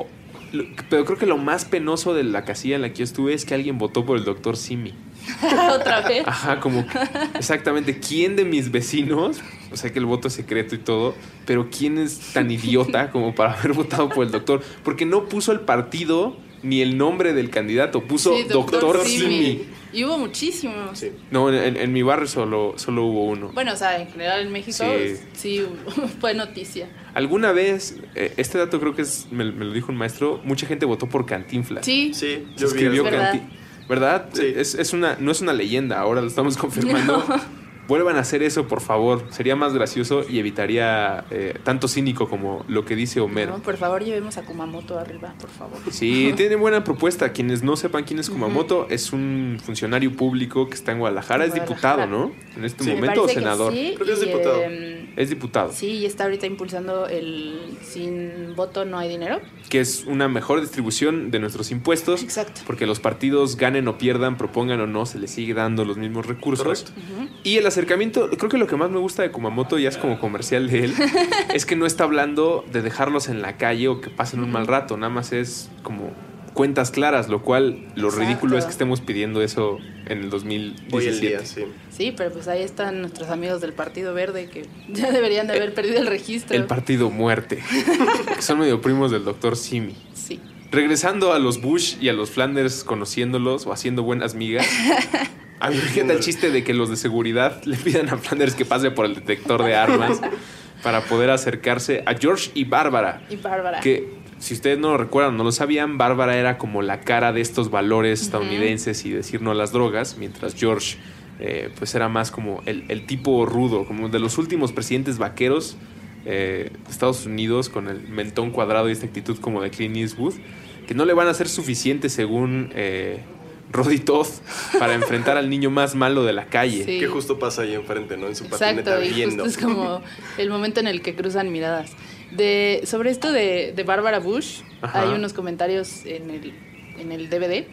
Pero creo que lo más penoso de la casilla en la que yo estuve es que alguien votó por el doctor Simi. ¿Otra vez? Ajá, como exactamente. ¿Quién de mis vecinos? O sea que el voto es secreto y todo, pero ¿quién es tan idiota como para haber votado por el doctor? Porque no puso el partido ni el nombre del candidato, puso doctor Simi. Y hubo muchísimos. Sí. No, en mi barrio solo hubo uno. Bueno, o sea, en general en México sí fue noticia. Alguna vez, este dato creo que me lo dijo un maestro, mucha gente votó por Cantinflas. Sí. Sí, Se escribió ¿verdad? ¿Verdad? Sí. No es una leyenda, ahora lo estamos confirmando. No. Vuelvan a hacer eso, por favor. Sería más gracioso y evitaría tanto cínico como lo que dice Homero. No, por favor, llevemos a Kumamoto arriba, por favor. Sí, tiene buena propuesta. Quienes no sepan quién es Kumamoto, es un funcionario público que está en Guadalajara. Es diputado, ¿no? En este momento, o senador. Sí, Creo que es diputado. Es diputado. Sí, y está ahorita impulsando el sin voto no hay dinero. Que es una mejor distribución de nuestros impuestos. Exacto. Porque los partidos ganen o pierdan, propongan o no, se les sigue dando los mismos recursos. Correcto. Y el acercamiento, creo que lo que más me gusta de Kumamoto, ya es como comercial de él, es que no está hablando de dejarlos en la calle o que pasen un mal rato. Nada más es como cuentas claras, lo cual lo Exacto. ridículo es que estemos pidiendo eso en el 2017. Hoy en día, sí. Sí, pero pues ahí están nuestros amigos del Partido Verde que ya deberían de haber perdido el registro. El partido muerte, que son medio primos del doctor Simi. Sí. Regresando a los Bush y a los Flanders, conociéndolos o haciendo buenas migas. A mí me encanta el chiste de que los de seguridad le pidan a Flanders que pase por el detector de armas para poder acercarse a George y Bárbara. Y Bárbara. Que, si ustedes no lo recuerdan, no lo sabían, Bárbara era como la cara de estos valores estadounidenses y decir no a las drogas, mientras George pues era más como el tipo rudo, como de los últimos presidentes vaqueros de Estados Unidos, con el mentón cuadrado y esta actitud como de Clint Eastwood, que no le van a ser suficientes según Roddy Todd para enfrentar al niño más malo de la calle. Sí. Que justo pasa ahí enfrente, ¿no? En su Exacto, patineta y viendo. justo es como el momento en el que cruzan miradas. Sobre esto de Bárbara Bush, Ajá. hay unos comentarios en el DVD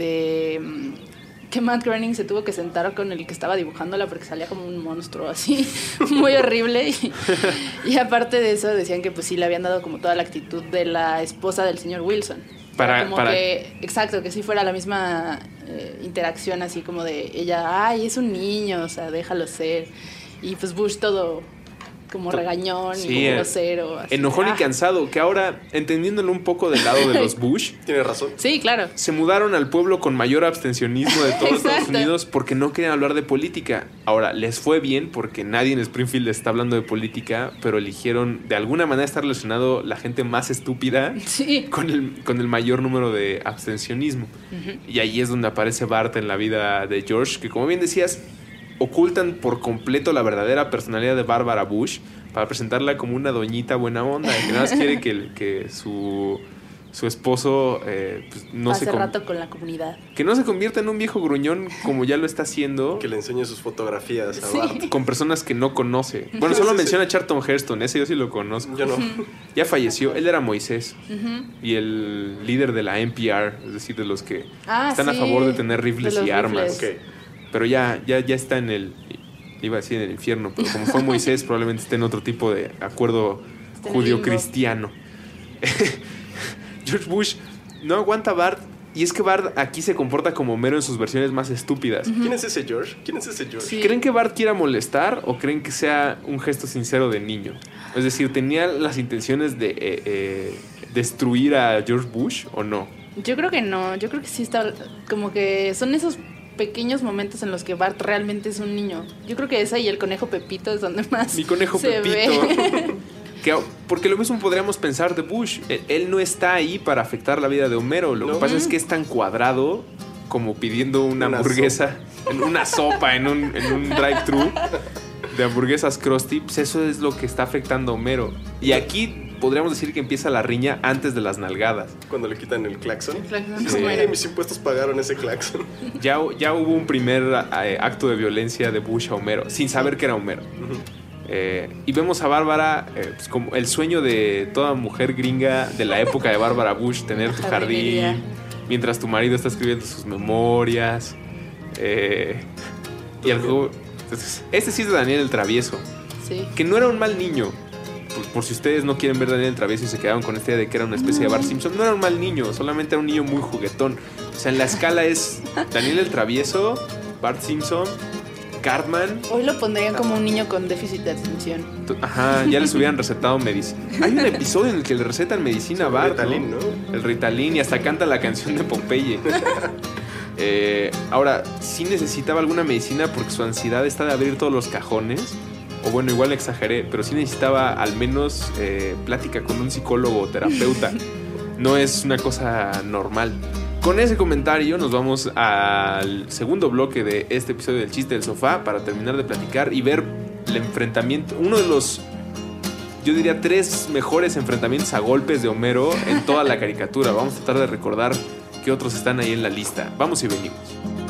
de que Matt Groening se tuvo que sentar con el que estaba dibujándola porque salía como un monstruo así, muy horrible. Y aparte de eso decían que pues sí le habían dado como toda la actitud de la esposa del señor Wilson. Exacto, que sí fuera la misma interacción así como de ella, ay, es un niño, o sea, déjalo ser. Y pues Bush todo como regañón y como grosero. Así. Enojón y cansado, que ahora, entendiéndolo un poco del lado de los Bush, Tienes razón. Sí, claro. se mudaron al pueblo con mayor abstencionismo de todos Estados Exacto. Unidos porque no querían hablar de política. Ahora, les fue bien porque nadie en Springfield está hablando de política, pero eligieron de alguna manera estar relacionado la gente más estúpida Sí. con el mayor número de abstencionismo. Y ahí es donde aparece Bart en la vida de George, que como bien decías, ocultan por completo la verdadera personalidad de Bárbara Bush para presentarla como una doñita buena onda, que nada más quiere que su esposo pues, Hace rato con la comunidad. que no se convierta en un viejo gruñón como ya lo está haciendo, Que le enseñe sus fotografías a Sí. Bart. con personas que no conoce. Bueno, solo Sí, sí. menciona a Charlton Heston, ese yo sí lo conozco. Yo no. Ya falleció, él era Moisés y el líder de la NPR, es decir, de los que están a sí, favor de tener rifles de los y armas. rifles. Ok. Pero ya está en iba a decir en el infierno, pero como fue Moisés, probablemente esté en otro tipo de acuerdo Está en judio-cristiano. George Bush no aguanta a Bart Y es que Bart aquí se comporta como Homero en sus versiones más estúpidas. ¿Quién es ese George? Sí. ¿Creen que Bart quiera molestar o creen que sea un gesto sincero de niño? Es decir, ¿tenía las intenciones de destruir a George Bush o no? Yo creo que no, yo creo que sí está como que son esos pequeños momentos en los que Bart realmente es un niño. Yo creo que esa y el conejo Pepito es donde más Mi conejo se Pepito. ve. Porque lo mismo podríamos pensar de Bush. Él no está ahí para afectar la vida de Homero. Lo que pasa es que es tan cuadrado como pidiendo una hamburguesa, una sopa en un drive-thru de hamburguesas Krusty. Pues eso es lo que está afectando a Homero. Y aquí podríamos decir que empieza la riña antes de las nalgadas. Cuando le quitan el claxon. Sí. Mis impuestos pagaron ese claxon. Ya hubo un primer acto de violencia de Bush a Homero, sin saber que era Homero. Y vemos a Bárbara pues como el sueño de toda mujer gringa de la época de Bárbara Bush, tener tu jardín mientras tu marido está escribiendo sus memorias. Y el juego, este sí es de Daniel el Travieso, Sí. que no era un mal niño. Por si ustedes no quieren ver Daniel el Travieso y se quedaron con esta idea de que era una especie de Bart Simpson, no era un mal niño, solamente era un niño muy juguetón. O sea, en la escala es Daniel el Travieso, Bart Simpson, Cartman. Hoy lo pondrían como un niño con déficit de atención. Ajá, ya les hubieran recetado medicina. Hay un episodio en el que le recetan medicina a Bart, Ritalin, ¿no? El Ritalin, y hasta canta la canción de Popeye. Ahora, sí necesitaba alguna medicina porque su ansiedad está de abrir todos los cajones. O bueno, igual exageré, pero sí necesitaba al menos plática con un psicólogo o terapeuta. No es una cosa normal. Con ese comentario nos vamos al segundo bloque de este episodio del Chiste del Sofá para terminar de platicar y ver el enfrentamiento, uno de los, yo diría, 3 mejores enfrentamientos a golpes de Homero en toda la caricatura. Vamos a tratar de recordar qué otros están ahí en la lista. Vamos y venimos.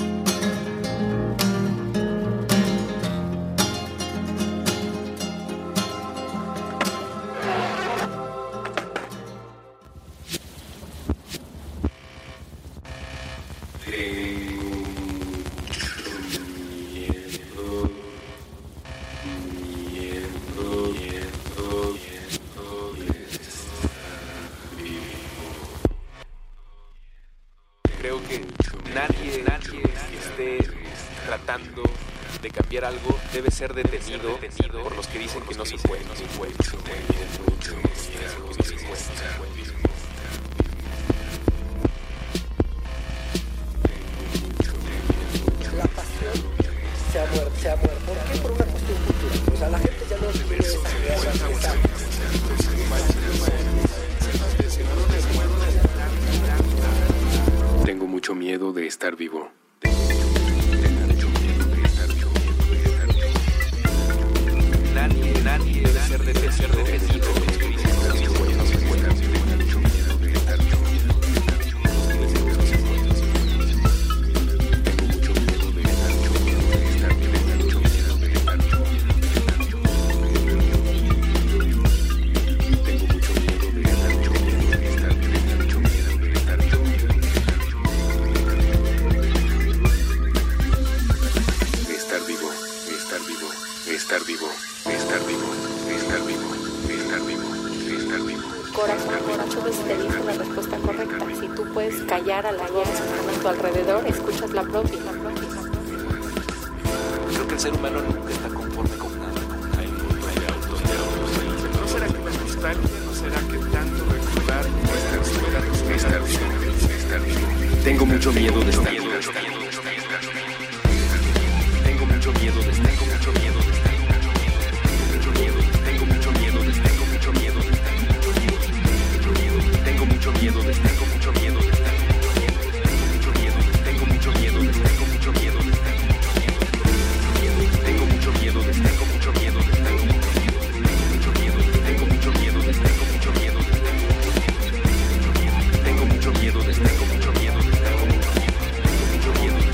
Creo que nadie que esté tratando de cambiar algo debe ser detenido por los que dicen que no se puede. La pasión se ha muerto. ¿Por qué? Por una cuestión cultural. O sea, la gente ya no quiere esa. Tengo mucho miedo de estar vivo. Nadie debe ser detenido. Corazón te dice la respuesta correcta. Si tú puedes callar a la voz a tu alrededor, escuchas la propia. Creo que el ser humano nunca está conforme con nada. ¿No será que la nostalgia? ¿No será que tanto recordar nuestra estar vivo? Tengo mucho miedo de estar vivo. Tengo mucho miedo de estar vivo. Tengo mucho miedo de estar vivo. Tengo mucho miedo de estar, tengo mucho miedo de estar, tengo mucho miedo de estar, tengo mucho miedo de estar, tengo mucho miedo de estar, tengo mucho miedo de estar, tengo mucho miedo de estar, tengo mucho miedo de estar, tengo mucho miedo de estar, tengo mucho miedo de estar, tengo mucho miedo de estar, tengo mucho miedo de estar, tengo mucho miedo de estar.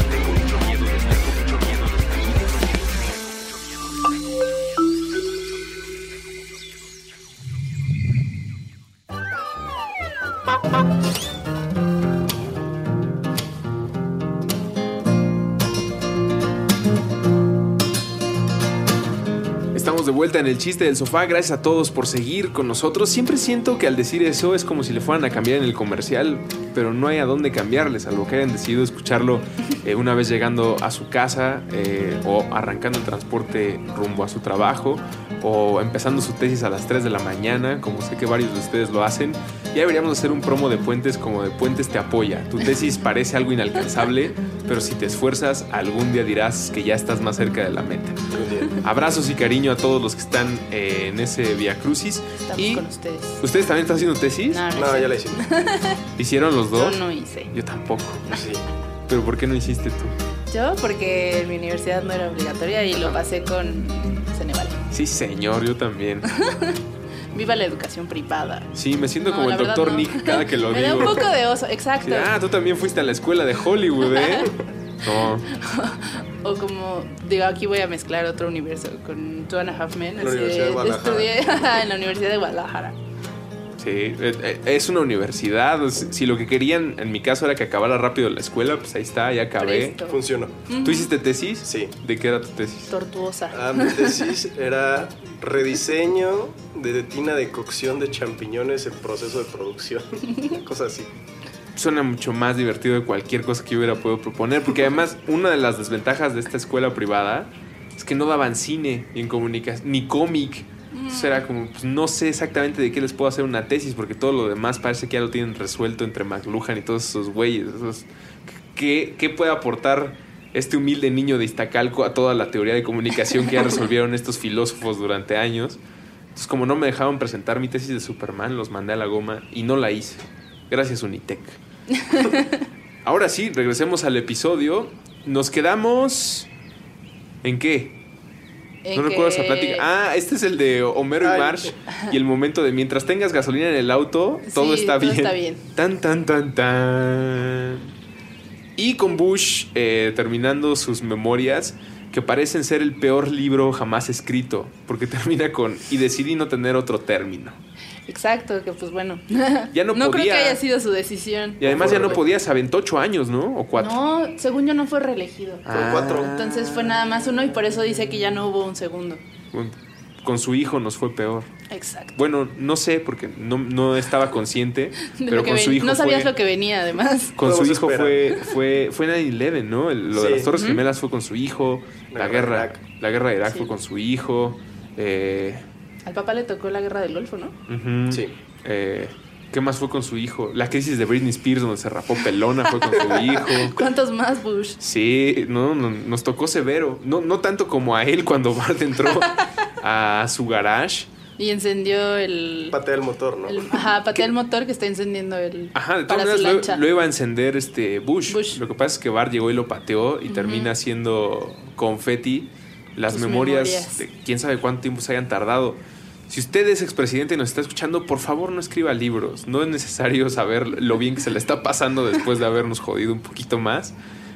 Estamos de vuelta en el chiste del sofá. Gracias a todos por seguir con nosotros. Siempre siento que al decir eso es como si le fueran a cambiar en el comercial, pero no hay a dónde cambiarles, salvo que hayan decidido escucharlo una vez llegando a su casa o arrancando el transporte rumbo a su trabajo o empezando su tesis a las 3 de la mañana, como sé que varios de ustedes lo hacen. Ya deberíamos hacer un promo de Puentes como de Puentes te apoya. Tu tesis parece algo inalcanzable, pero si te esfuerzas, algún día dirás que ya estás más cerca de la meta. Abrazos y cariño a todos los que están en ese Via Crucis. Estamos con ustedes. ¿Ustedes también están haciendo tesis? No, ya la hicimos. ¿Hicieron los dos? Yo no hice. Yo tampoco. Sí. ¿Pero por qué no hiciste tú? Yo porque en mi universidad no era obligatoria y lo pasé con Ceneval. Sí, señor, yo también. Viva la educación privada. Sí, me siento No, como el la verdad doctor no. Nick cada que lo Me digo. da un poco de oso, exacto. Sí, tú también fuiste a la escuela de Hollywood, ¿eh? No. O como, digo, aquí voy a mezclar otro universo con Two and a Half Men. La Universidad de Guadalajara. Estudié en la Universidad de Guadalajara. Sí, es una universidad. Si lo que querían, en mi caso, era que acabara rápido la escuela, pues ahí está, ya acabé. Presto. Funcionó. ¿Tú hiciste tesis? Sí. ¿De qué era tu tesis? Tortuosa. Mi tesis era rediseño de tina de cocción de champiñones en proceso de producción. Cosas así. Suena mucho más divertido de cualquier cosa que yo hubiera podido proponer, porque además una de las desventajas de esta escuela privada es que no daban cine ni en comunicación, ni cómic. Entonces era como, pues no sé exactamente de qué les puedo hacer una tesis, porque todo lo demás parece que ya lo tienen resuelto entre McLuhan y todos esos güeyes. ¿Qué puede aportar este humilde niño de Iztacalco a toda la teoría de comunicación que ya resolvieron estos filósofos durante años? Entonces, como no me dejaban presentar mi tesis de Superman, los mandé a la goma y no la hice. Gracias, Unitec. Ahora sí, regresemos al episodio. Nos quedamos... ¿En qué? No recuerdo esa plática. Este es el de Homero y Marge. Y el momento de mientras tengas gasolina en el auto, todo está bien. Está bien. Tan, tan, tan, tan. Y con Bush terminando sus memorias, que parecen ser el peor libro jamás escrito, porque termina con y decidí no tener otro término. Exacto, que pues bueno. Ya no creo podía. que haya sido su decisión. Y además ya no podía, se aventó 8 años, ¿no? O 4. No, según yo no fue reelegido. Fue 4. Entonces fue nada más uno y por eso dice que ya no hubo un segundo. Con su hijo nos fue peor. Exacto. Bueno, no sé, porque no estaba consciente, De pero lo que con su hijo no sabías fue, lo que venía, además. con su Podemos hijo esperar. fue 9/11, ¿no? Lo de Sí. las Torres Gemelas fue con su hijo. La guerra de Irak Sí. fue con su hijo. Al papá le tocó la guerra del Golfo, ¿no? Ujú. Sí. ¿Qué más fue con su hijo? La crisis de Britney Spears, donde se rapó pelona, fue con su hijo. ¿Cuántos más, Bush? Sí, no, nos tocó severo. No tanto como a él cuando Bart entró a su garage. Y encendió el... Patea el motor, ¿no? patea el motor que está encendiendo el... Ajá, de para todas su maneras lancha. lo iba a encender Bush. Bush. Lo que pasa es que Bart llegó y lo pateó y termina siendo confeti. Las Sus memorias de quién sabe cuánto tiempo se hayan tardado. Si usted es expresidente y nos está escuchando, por favor no escriba libros. No es necesario saber lo bien que se le está pasando después de habernos jodido un poquito más.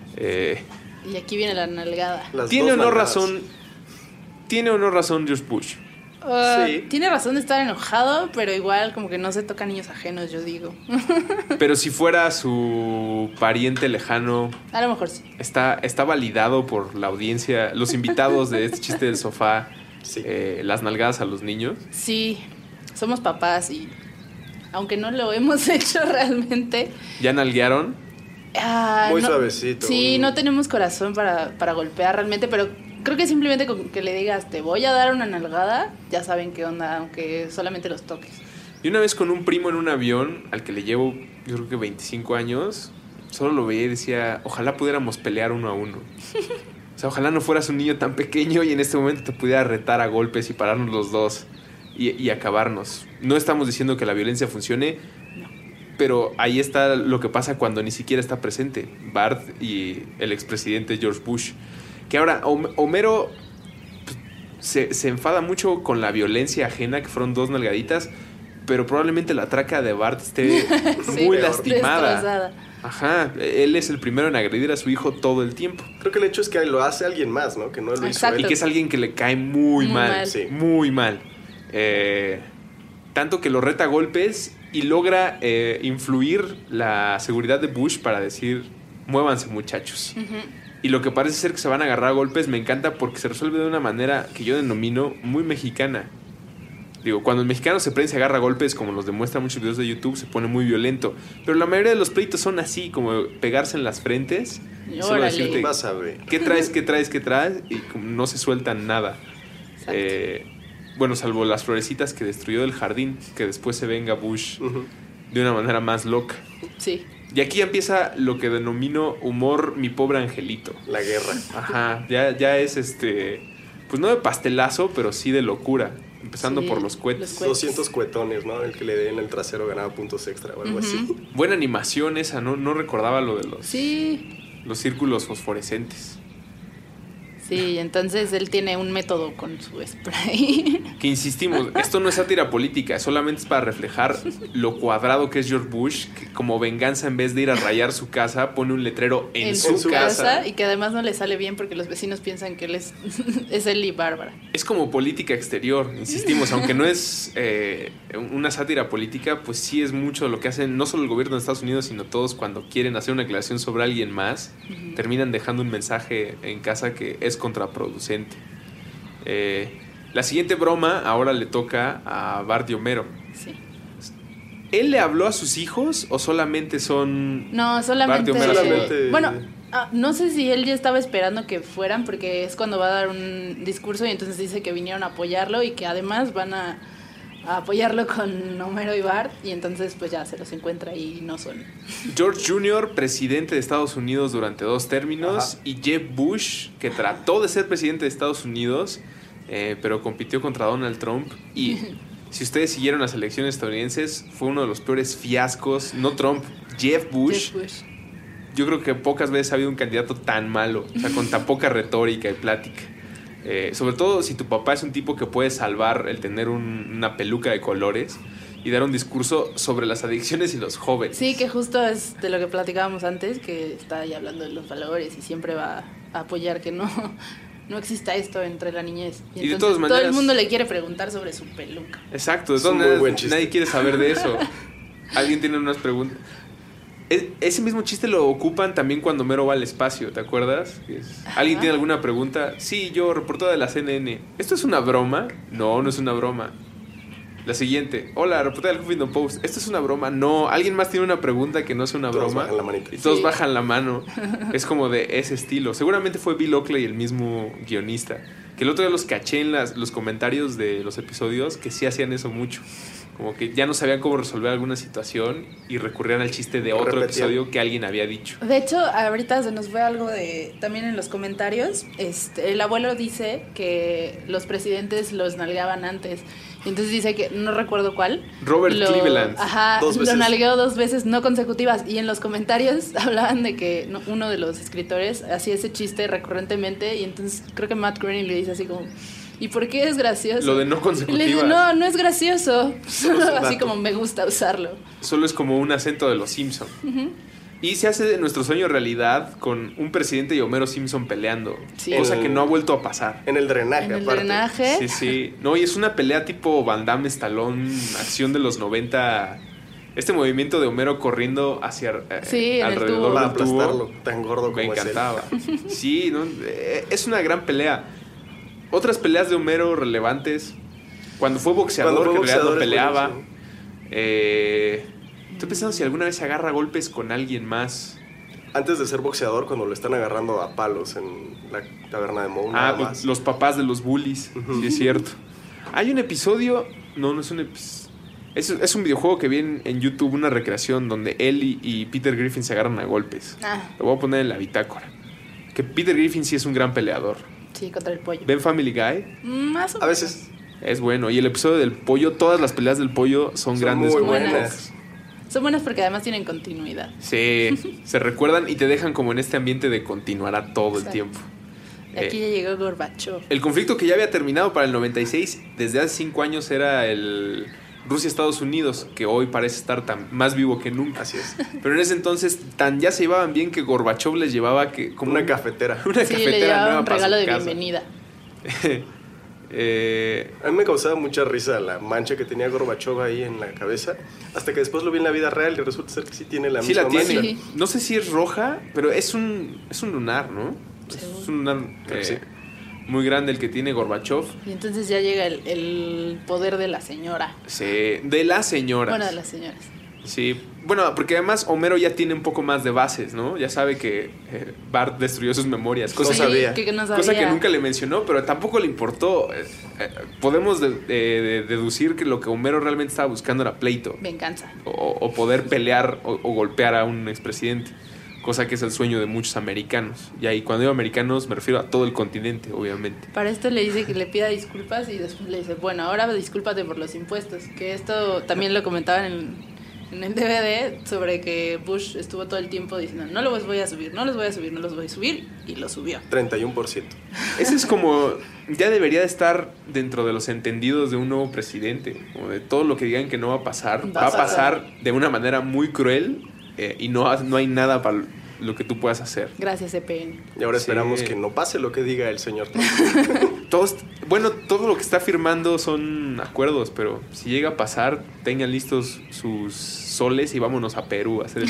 Y aquí viene la nalgada. Las ¿Tiene o dos no nalgadas. razón? ¿Tiene o no razón George Bush? Sí. Tiene razón de estar enojado, pero igual como que no se toca a niños ajenos, yo digo. Pero si fuera su pariente lejano, A lo mejor sí. está validado por la audiencia, los invitados de este chiste del sofá, Sí. las nalgadas a los niños. Sí, somos papás y aunque no lo hemos hecho realmente... ¿Ya nalguearon? Muy suavecito. Sí, no tenemos corazón para golpear realmente, pero creo que simplemente con que le digas te voy a dar una nalgada, ya saben qué onda, aunque solamente los toques. Y una vez con un primo en un avión al que le llevo, yo creo que 25 años, solo lo veía y decía, ojalá pudiéramos pelear 1 a 1. O sea, ojalá no fueras un niño tan pequeño y en este momento te pudiera retar a golpes y pararnos los dos y acabarnos. No estamos diciendo que la violencia funcione, pero ahí está lo que pasa cuando ni siquiera está presente Bart y el expresidente George Bush. Que ahora Homero se enfada mucho con la violencia ajena, que fueron 2 nalgaditas, pero probablemente la traca de Bart esté Sí, muy lastimada. destrozada. Ajá, él es el primero en agredir a su hijo todo el tiempo. Creo que el hecho es que lo hace alguien más, ¿no? Que no lo hizo Exacto. Y él. que es alguien que le cae muy Muy mal, mal. Sí. muy mal. Tanto que lo reta a golpes y logra influir la seguridad de Bush para decir, muévanse muchachos. Y lo que parece ser que se van a agarrar a golpes me encanta porque se resuelve de una manera que yo denomino muy mexicana. Digo, cuando el mexicano se prende y se agarra a golpes, como nos demuestran muchos videos de YouTube, se pone muy violento. Pero la mayoría de los pleitos son así, como pegarse en las frentes. Y solo Órale. decirte, Vas a ver. ¿qué traes? Y como no se sueltan nada. Bueno, salvo las florecitas que destruyó del jardín, que después se venga Bush de una manera más loca. Sí. Y aquí empieza lo que denomino humor mi pobre angelito. La guerra. Ajá, ya es pues no de pastelazo, pero sí de locura. Empezando Sí, por los cohetes. los cohetes. 200 cuetones, ¿no? El que le dé en el trasero ganaba puntos extra o algo así. Buena animación esa, no recordaba lo de Sí, los círculos fosforescentes. sí, entonces él tiene un método con su spray. Que insistimos, esto no es sátira política, solamente es para reflejar lo cuadrado que es George Bush, que como venganza en vez de ir a rayar su casa, pone un letrero en su casa. Y que además no le sale bien porque los vecinos piensan que él es él y Bárbara. Es como política exterior, insistimos, aunque no es una sátira política, pues sí es mucho de lo que hacen no solo el gobierno de Estados Unidos, sino todos cuando quieren hacer una declaración sobre alguien más, terminan dejando un mensaje en casa que es contraproducente. La siguiente broma ahora le toca a Bart y Homero. Sí. ¿Él le habló a sus hijos o solamente son No, solamente. Bart y Homero? Solamente- Bueno, no sé si él ya estaba esperando que fueran porque es cuando va a dar un discurso y entonces dice que vinieron a apoyarlo y que además van a apoyarlo con Homero y Bart y entonces pues ya se los encuentra y no son. George Jr., presidente de Estados Unidos durante 2 términos, Ajá. y Jeb Bush, que trató de ser presidente de Estados Unidos, pero compitió contra Donald Trump. Y si ustedes siguieron las elecciones estadounidenses, fue uno de los peores fiascos. No Trump, Jeb Bush. Jeb Bush. Yo creo que pocas veces ha habido un candidato tan malo, o sea, con tan poca retórica y plática. Sobre todo si tu papá es un tipo que puede salvar el tener una peluca de colores y dar un discurso sobre las adicciones y los jóvenes. Sí, que justo es de lo que platicábamos antes, que está ahí hablando de los valores y siempre va a apoyar que no exista esto entre la niñez. Y de entonces todas todo maneras- el mundo le quiere preguntar sobre su peluca. Exacto, de Es todas un muy maneras, buen chiste. nadie quiere saber de eso. Alguien tiene unas preguntas. Ese mismo chiste lo ocupan también cuando Homero va al espacio, ¿te acuerdas? ¿Alguien tiene alguna pregunta? Sí, yo, reportera de la CNN. ¿Esto es una broma? No, no es una broma. La siguiente. Hola, reportera del Huffington Post. ¿Esto es una broma? No. ¿Alguien más tiene una pregunta que no sea una Todos broma? bajan la manita. Y todos Sí. bajan la mano. Es como de ese estilo. Seguramente fue Bill Oakley el mismo guionista. Que el otro día los caché en los comentarios de los episodios que sí hacían eso mucho. Como que ya no sabían cómo resolver alguna situación y recurrían al chiste de otro Repetían. episodio que alguien había dicho. De hecho, ahorita se nos fue algo de también en los comentarios. El abuelo dice que los presidentes los nalgaban antes. Y entonces dice que no recuerdo cuál. Robert Cleveland. Ajá, 2 lo veces. nalgueó 2 veces no consecutivas. Y en los comentarios hablaban de que uno de los escritores hacía ese chiste recurrentemente. Y entonces creo que Matt Groening le dice así como, ¿y por qué es gracioso? Lo de no Y le consecutivas. dice, no es gracioso. Solo un así dato. como me gusta usarlo. Solo es como un acento de los Simpson. Y se hace de nuestro sueño realidad con un presidente y Homero Simpson peleando. Sí. Cosa que no ha vuelto a pasar. En el drenaje, En el aparte. drenaje. Sí, sí. No, y es una pelea tipo Van Damme, Stallone, acción de los 90. Este movimiento de Homero corriendo hacia Sí, en el alrededor tubo. Para del tubo. aplastarlo, tan gordo Me como es él. encantaba. Sí, ¿no? Es una gran pelea. Otras peleas de Homero relevantes. Cuando fue boxeador, Cuando fue que en realidad no boxeador es peleaba. buenísimo. Estoy pensando si alguna vez se agarra a golpes con alguien más. Antes de ser boxeador, cuando lo están agarrando a palos en la taberna de Moe, nada Pues más. los papás de los bullies. Sí, es cierto. Hay un episodio. No es un episodio. Es un videojuego que vi en YouTube, una recreación donde él y Peter Griffin se agarran a golpes. Lo voy a poner en la bitácora. Que Peter Griffin sí es un gran peleador. Sí, contra el pollo. ¿Ven Family Guy? Más o A veces Es bueno. Y el episodio del pollo, todas las peleas del pollo son grandes muy como buenas. buenas. Son buenas porque además tienen continuidad. Sí, se recuerdan y te dejan como en este ambiente de continuar a todo el Exacto. tiempo. Y aquí ya llegó Gorbachev. El conflicto que ya había terminado para el 96, desde hace 5 años era el Rusia-Estados Unidos, que hoy parece estar más vivo que nunca. Así es. Pero en ese entonces ya se llevaban bien que Gorbachev les llevaba como Una cafetera. una Sí, le cafetera llevaba nueva un para regalo su de casa. bienvenida. A mí me causaba mucha risa la mancha que tenía Gorbachov ahí en la cabeza, hasta que después lo vi en la vida real y resulta ser que sí tiene la Sí misma la tiene. mancha. Sí. No sé si es roja, pero es un lunar, ¿no? Según. Es un lunar Creo que sí. muy grande el que tiene Gorbachev. Y entonces ya llega el poder de la señora. Sí, de las señoras. Bueno, de las señoras. Sí, bueno, porque además Homero ya tiene un poco más de bases, ¿no? Ya sabe que Bart destruyó sus memorias, cosa, Sí, sabía. que no sabía. cosa que nunca le mencionó, pero tampoco le importó. Podemos deducir que lo que Homero realmente estaba buscando era pleito, Venganza. o poder pelear o golpear a un expresidente, cosa que es el sueño de muchos americanos. Y ahí cuando digo americanos me refiero a todo el continente, obviamente. Para esto le dice que le pida disculpas y después le dice, bueno, ahora discúlpate por los impuestos. Que esto también lo comentaban en el DVD sobre que Bush estuvo todo el tiempo diciendo, no los voy a subir, no los voy a subir, no los voy a subir, y lo subió. 31%. Ese es como, ya debería de estar dentro de los entendidos de un nuevo presidente, como de todo lo que digan que no va a pasar, va a pasar de una manera muy cruel y no hay nada para lo que tú puedas hacer. Gracias, EPN. Y ahora Sí. esperamos que no pase lo que diga el señor Trump. Todo lo que está firmando son acuerdos, pero si llega a pasar, tengan listos sus soles y vámonos a Perú a hacer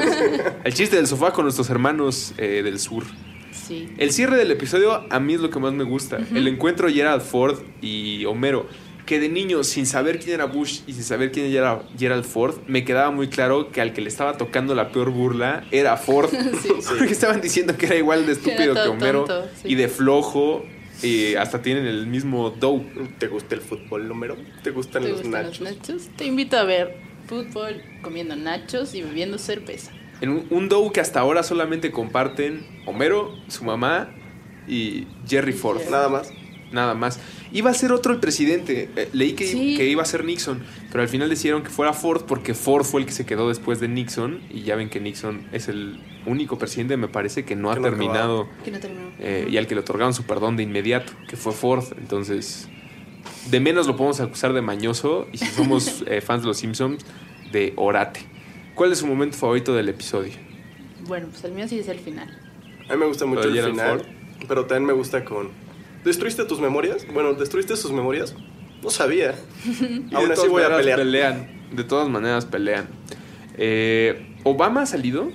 el chiste del sofá con nuestros hermanos del sur. Sí. El cierre del episodio a mí es lo que más me gusta. El encuentro de Gerald Ford y Homero. Que de niño, sin saber quién era Bush y sin saber quién era Gerald Ford, me quedaba muy claro que al que le estaba tocando la peor burla era Ford. Sí. Porque estaban diciendo que era igual de estúpido Era que todo Homero tonto, sí. y de flojo. Y hasta tienen el mismo dough. ¿Te gusta el fútbol, Homero? ¿Te gustan ¿Te los gustan nachos? los nachos? Te invito a ver fútbol, comiendo nachos y bebiendo cerveza. En un dough que hasta ahora solamente comparten Homero, su mamá y Jerry Ford. Nada más. Nada más. Iba a ser otro el presidente. Leí que, Sí. que iba a ser Nixon, pero al final decidieron que fuera Ford porque Ford fue el que se quedó después de Nixon. Y ya ven que Nixon es el único presidente, me parece, que no ha Que no terminado Que no terminó. y al que le otorgaron su perdón de inmediato, que fue Ford. Entonces, de menos lo podemos acusar de mañoso. Y si somos fans de los Simpsons, de orate. ¿Cuál es su momento favorito del episodio? Bueno, pues el mío sí es el final. A mí me gusta mucho ¿Lo de el Gerald final, Ford? pero también me gusta con... ¿Destruiste tus memorias? Bueno, ¿destruiste sus memorias? No sabía. Y Aún de así todas voy a maneras pelear. Pelean. De todas maneras pelean. ¿Obama ha salido?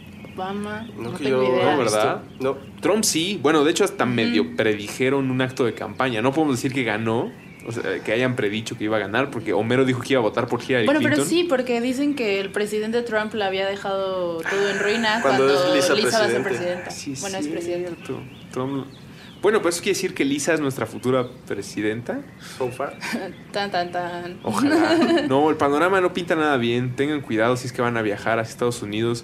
Obama, no que tengo yo- idea. No, ¿verdad? No. Trump sí. Bueno, de hecho hasta medio predijeron un acto de campaña. No podemos decir que ganó, o sea, que hayan predicho que iba a ganar, porque Homero dijo que iba a votar por Hillary Bueno, Clinton. pero sí, porque dicen que el presidente Trump le había dejado todo en ruina Cuando cuando, es Lisa va a ser presidente. presidenta. Sí, Bueno, es presidente. cierto. Trump... Bueno, pues eso quiere decir que Lisa es nuestra futura presidenta. So far. Tan, tan, tan. Ojalá. No, el panorama no pinta nada bien. Tengan cuidado si es que van a viajar a Estados Unidos.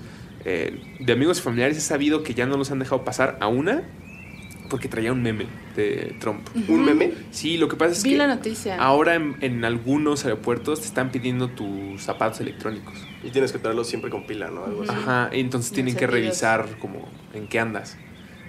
De amigos y familiares he sabido que ya no los han dejado pasar a una porque traía un meme de Trump. ¿Un meme? Sí, lo que pasa es Vi que la noticia. ahora en algunos aeropuertos te están pidiendo tus zapatos electrónicos. Y tienes que traerlos siempre con pila, ¿no? Algo así. Ajá, entonces tienen que Encendidos. revisar como en qué andas.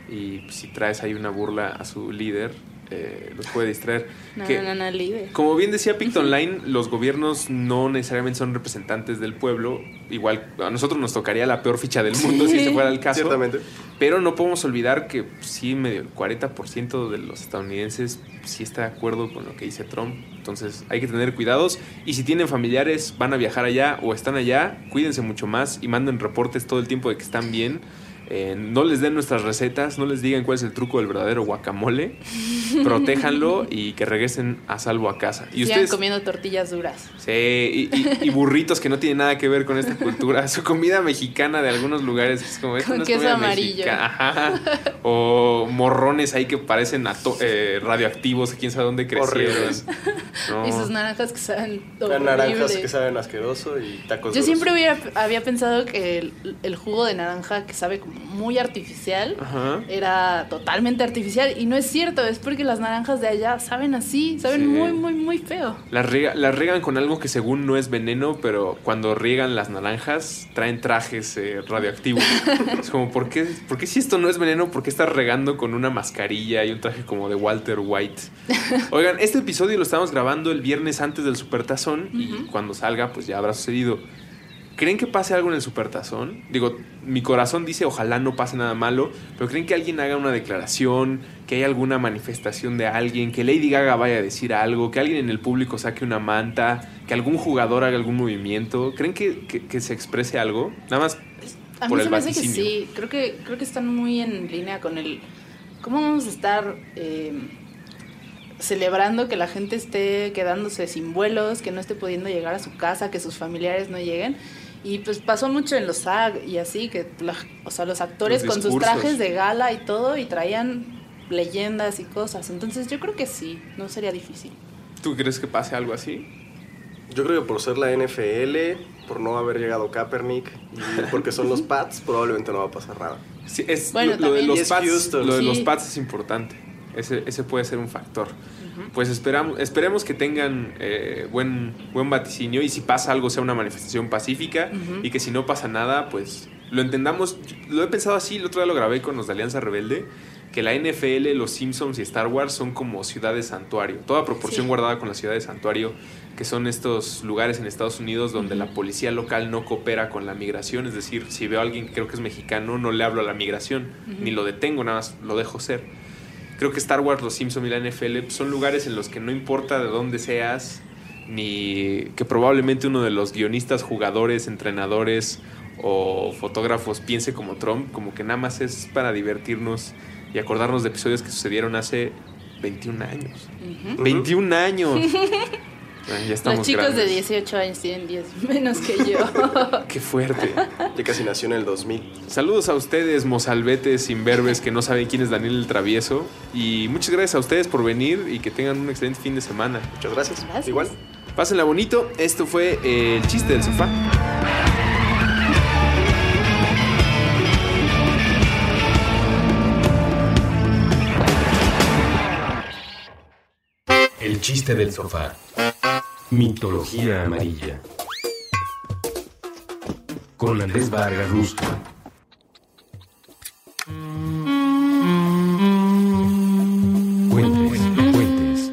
Y si traes ahí una burla a su líder, los puede distraer. No, Que- no, líder. Como bien decía Pict Online, los gobiernos no necesariamente son representantes del pueblo. Igual a nosotros nos tocaría la peor ficha del mundo si ese fuera el caso. Ciertamente. Pero no podemos olvidar que sí, medio el 40% de los estadounidenses sí está de acuerdo con lo que dice Trump. Entonces hay que tener cuidados. Y si tienen familiares, van a viajar allá o están allá, cuídense mucho más y manden reportes todo el tiempo de que están bien. No les den nuestras recetas, no les digan cuál es el truco del verdadero guacamole. Protéjanlo y que regresen a salvo a casa. Y Sigan ustedes, comiendo tortillas duras. sí, y burritos que no tienen nada que ver con esta cultura. Su comida mexicana de algunos lugares es como esto Con no es queso comida amarillo. mexicana. Ajá. O morrones ahí que parecen radioactivos, quién sabe dónde crecieron. Horribles. No. Y sus naranjas que saben Naranjas horrible. que saben asqueroso y tacos Yo duros. siempre había pensado que el jugo de naranja que sabe como muy artificial Ajá. era totalmente artificial y no es cierto, es porque las naranjas de allá saben así, saben Sí. muy, muy, muy feo. Las riegan con algo que según no es veneno, pero cuando riegan las naranjas traen trajes radioactivos. Es como, ¿por qué si esto no es veneno? ¿Por qué estás regando con una mascarilla y un traje como de Walter White? Oigan, este episodio lo estamos grabando el viernes antes del Supertazón y cuando salga pues ya habrá sucedido. ¿Creen que pase algo en el Supertazón? Digo, mi corazón dice ojalá no pase nada malo, pero ¿creen que alguien haga una declaración, que haya alguna manifestación de alguien, que Lady Gaga vaya a decir algo, que alguien en el público saque una manta, que algún jugador haga algún movimiento? ¿Creen que se exprese algo? Nada más A por mí el se me hace que vaticinio. sí. Creo que están muy en línea con el... ¿Cómo vamos a estar celebrando que la gente esté quedándose sin vuelos, que no esté pudiendo llegar a su casa, que sus familiares no lleguen? Y pues pasó mucho en los SAG y así, que los actores Los con sus discursos. trajes de gala y todo, y traían leyendas y cosas. Entonces yo creo que sí, no sería difícil. ¿Tú crees que pase algo así? Yo creo que por ser la NFL, por no haber llegado Kaepernick y porque son los Pats, probablemente no va a pasar nada. Sí, es, Bueno, lo de también. los Y es Pats, Houston. lo de los Sí. Pats es importante. Ese puede ser un factor. Pues esperemos que tengan buen vaticinio, y si pasa algo sea una manifestación pacífica, y que si no pasa nada, pues lo entendamos. Lo he pensado así, el otro día lo grabé con los de Alianza Rebelde, que la NFL, los Simpsons y Star Wars son como ciudades santuario, toda proporción Sí. guardada con las ciudades santuario, que son estos lugares en Estados Unidos donde la policía local no coopera con la migración. Es decir, si veo a alguien que creo que es mexicano, no le hablo a la migración, ni lo detengo, nada más lo dejo ser. Creo que Star Wars, los Simpsons y la NFL son lugares en los que no importa de dónde seas, ni que probablemente uno de los guionistas, jugadores, entrenadores o fotógrafos piense como Trump, como que nada más es para divertirnos y acordarnos de episodios que sucedieron hace 21 años. 21 años. Ya estamos Los chicos grandes. de 18 años tienen 10 menos que yo. Qué fuerte. Ya casi nació en el 2000. Saludos a ustedes, mozalbetes imberbes que no saben quién es Daniel el Travieso. Y muchas gracias a ustedes por venir y que tengan un excelente fin de semana. Muchas gracias. Gracias. Igual. Pásenla bonito. Esto fue el chiste del sofá. El chiste del sofá. Mitología amarilla. Con Andrés Vargas Rusto. Cuentes.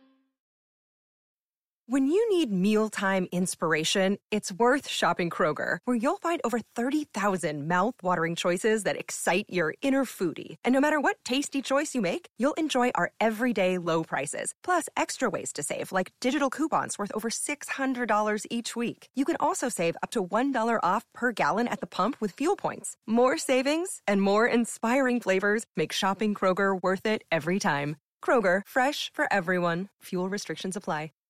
When you need mealtime inspiration, it's worth shopping Kroger, where you'll find over 30,000 mouth-watering choices that excite your inner foodie. And no matter what tasty choice you make, you'll enjoy our everyday low prices, plus extra ways to save, like digital coupons worth over $600 each week. You can also save up to $1 off per gallon at the pump with fuel points. More savings and more inspiring flavors make shopping Kroger worth it every time. Kroger, fresh for everyone. Fuel restrictions apply.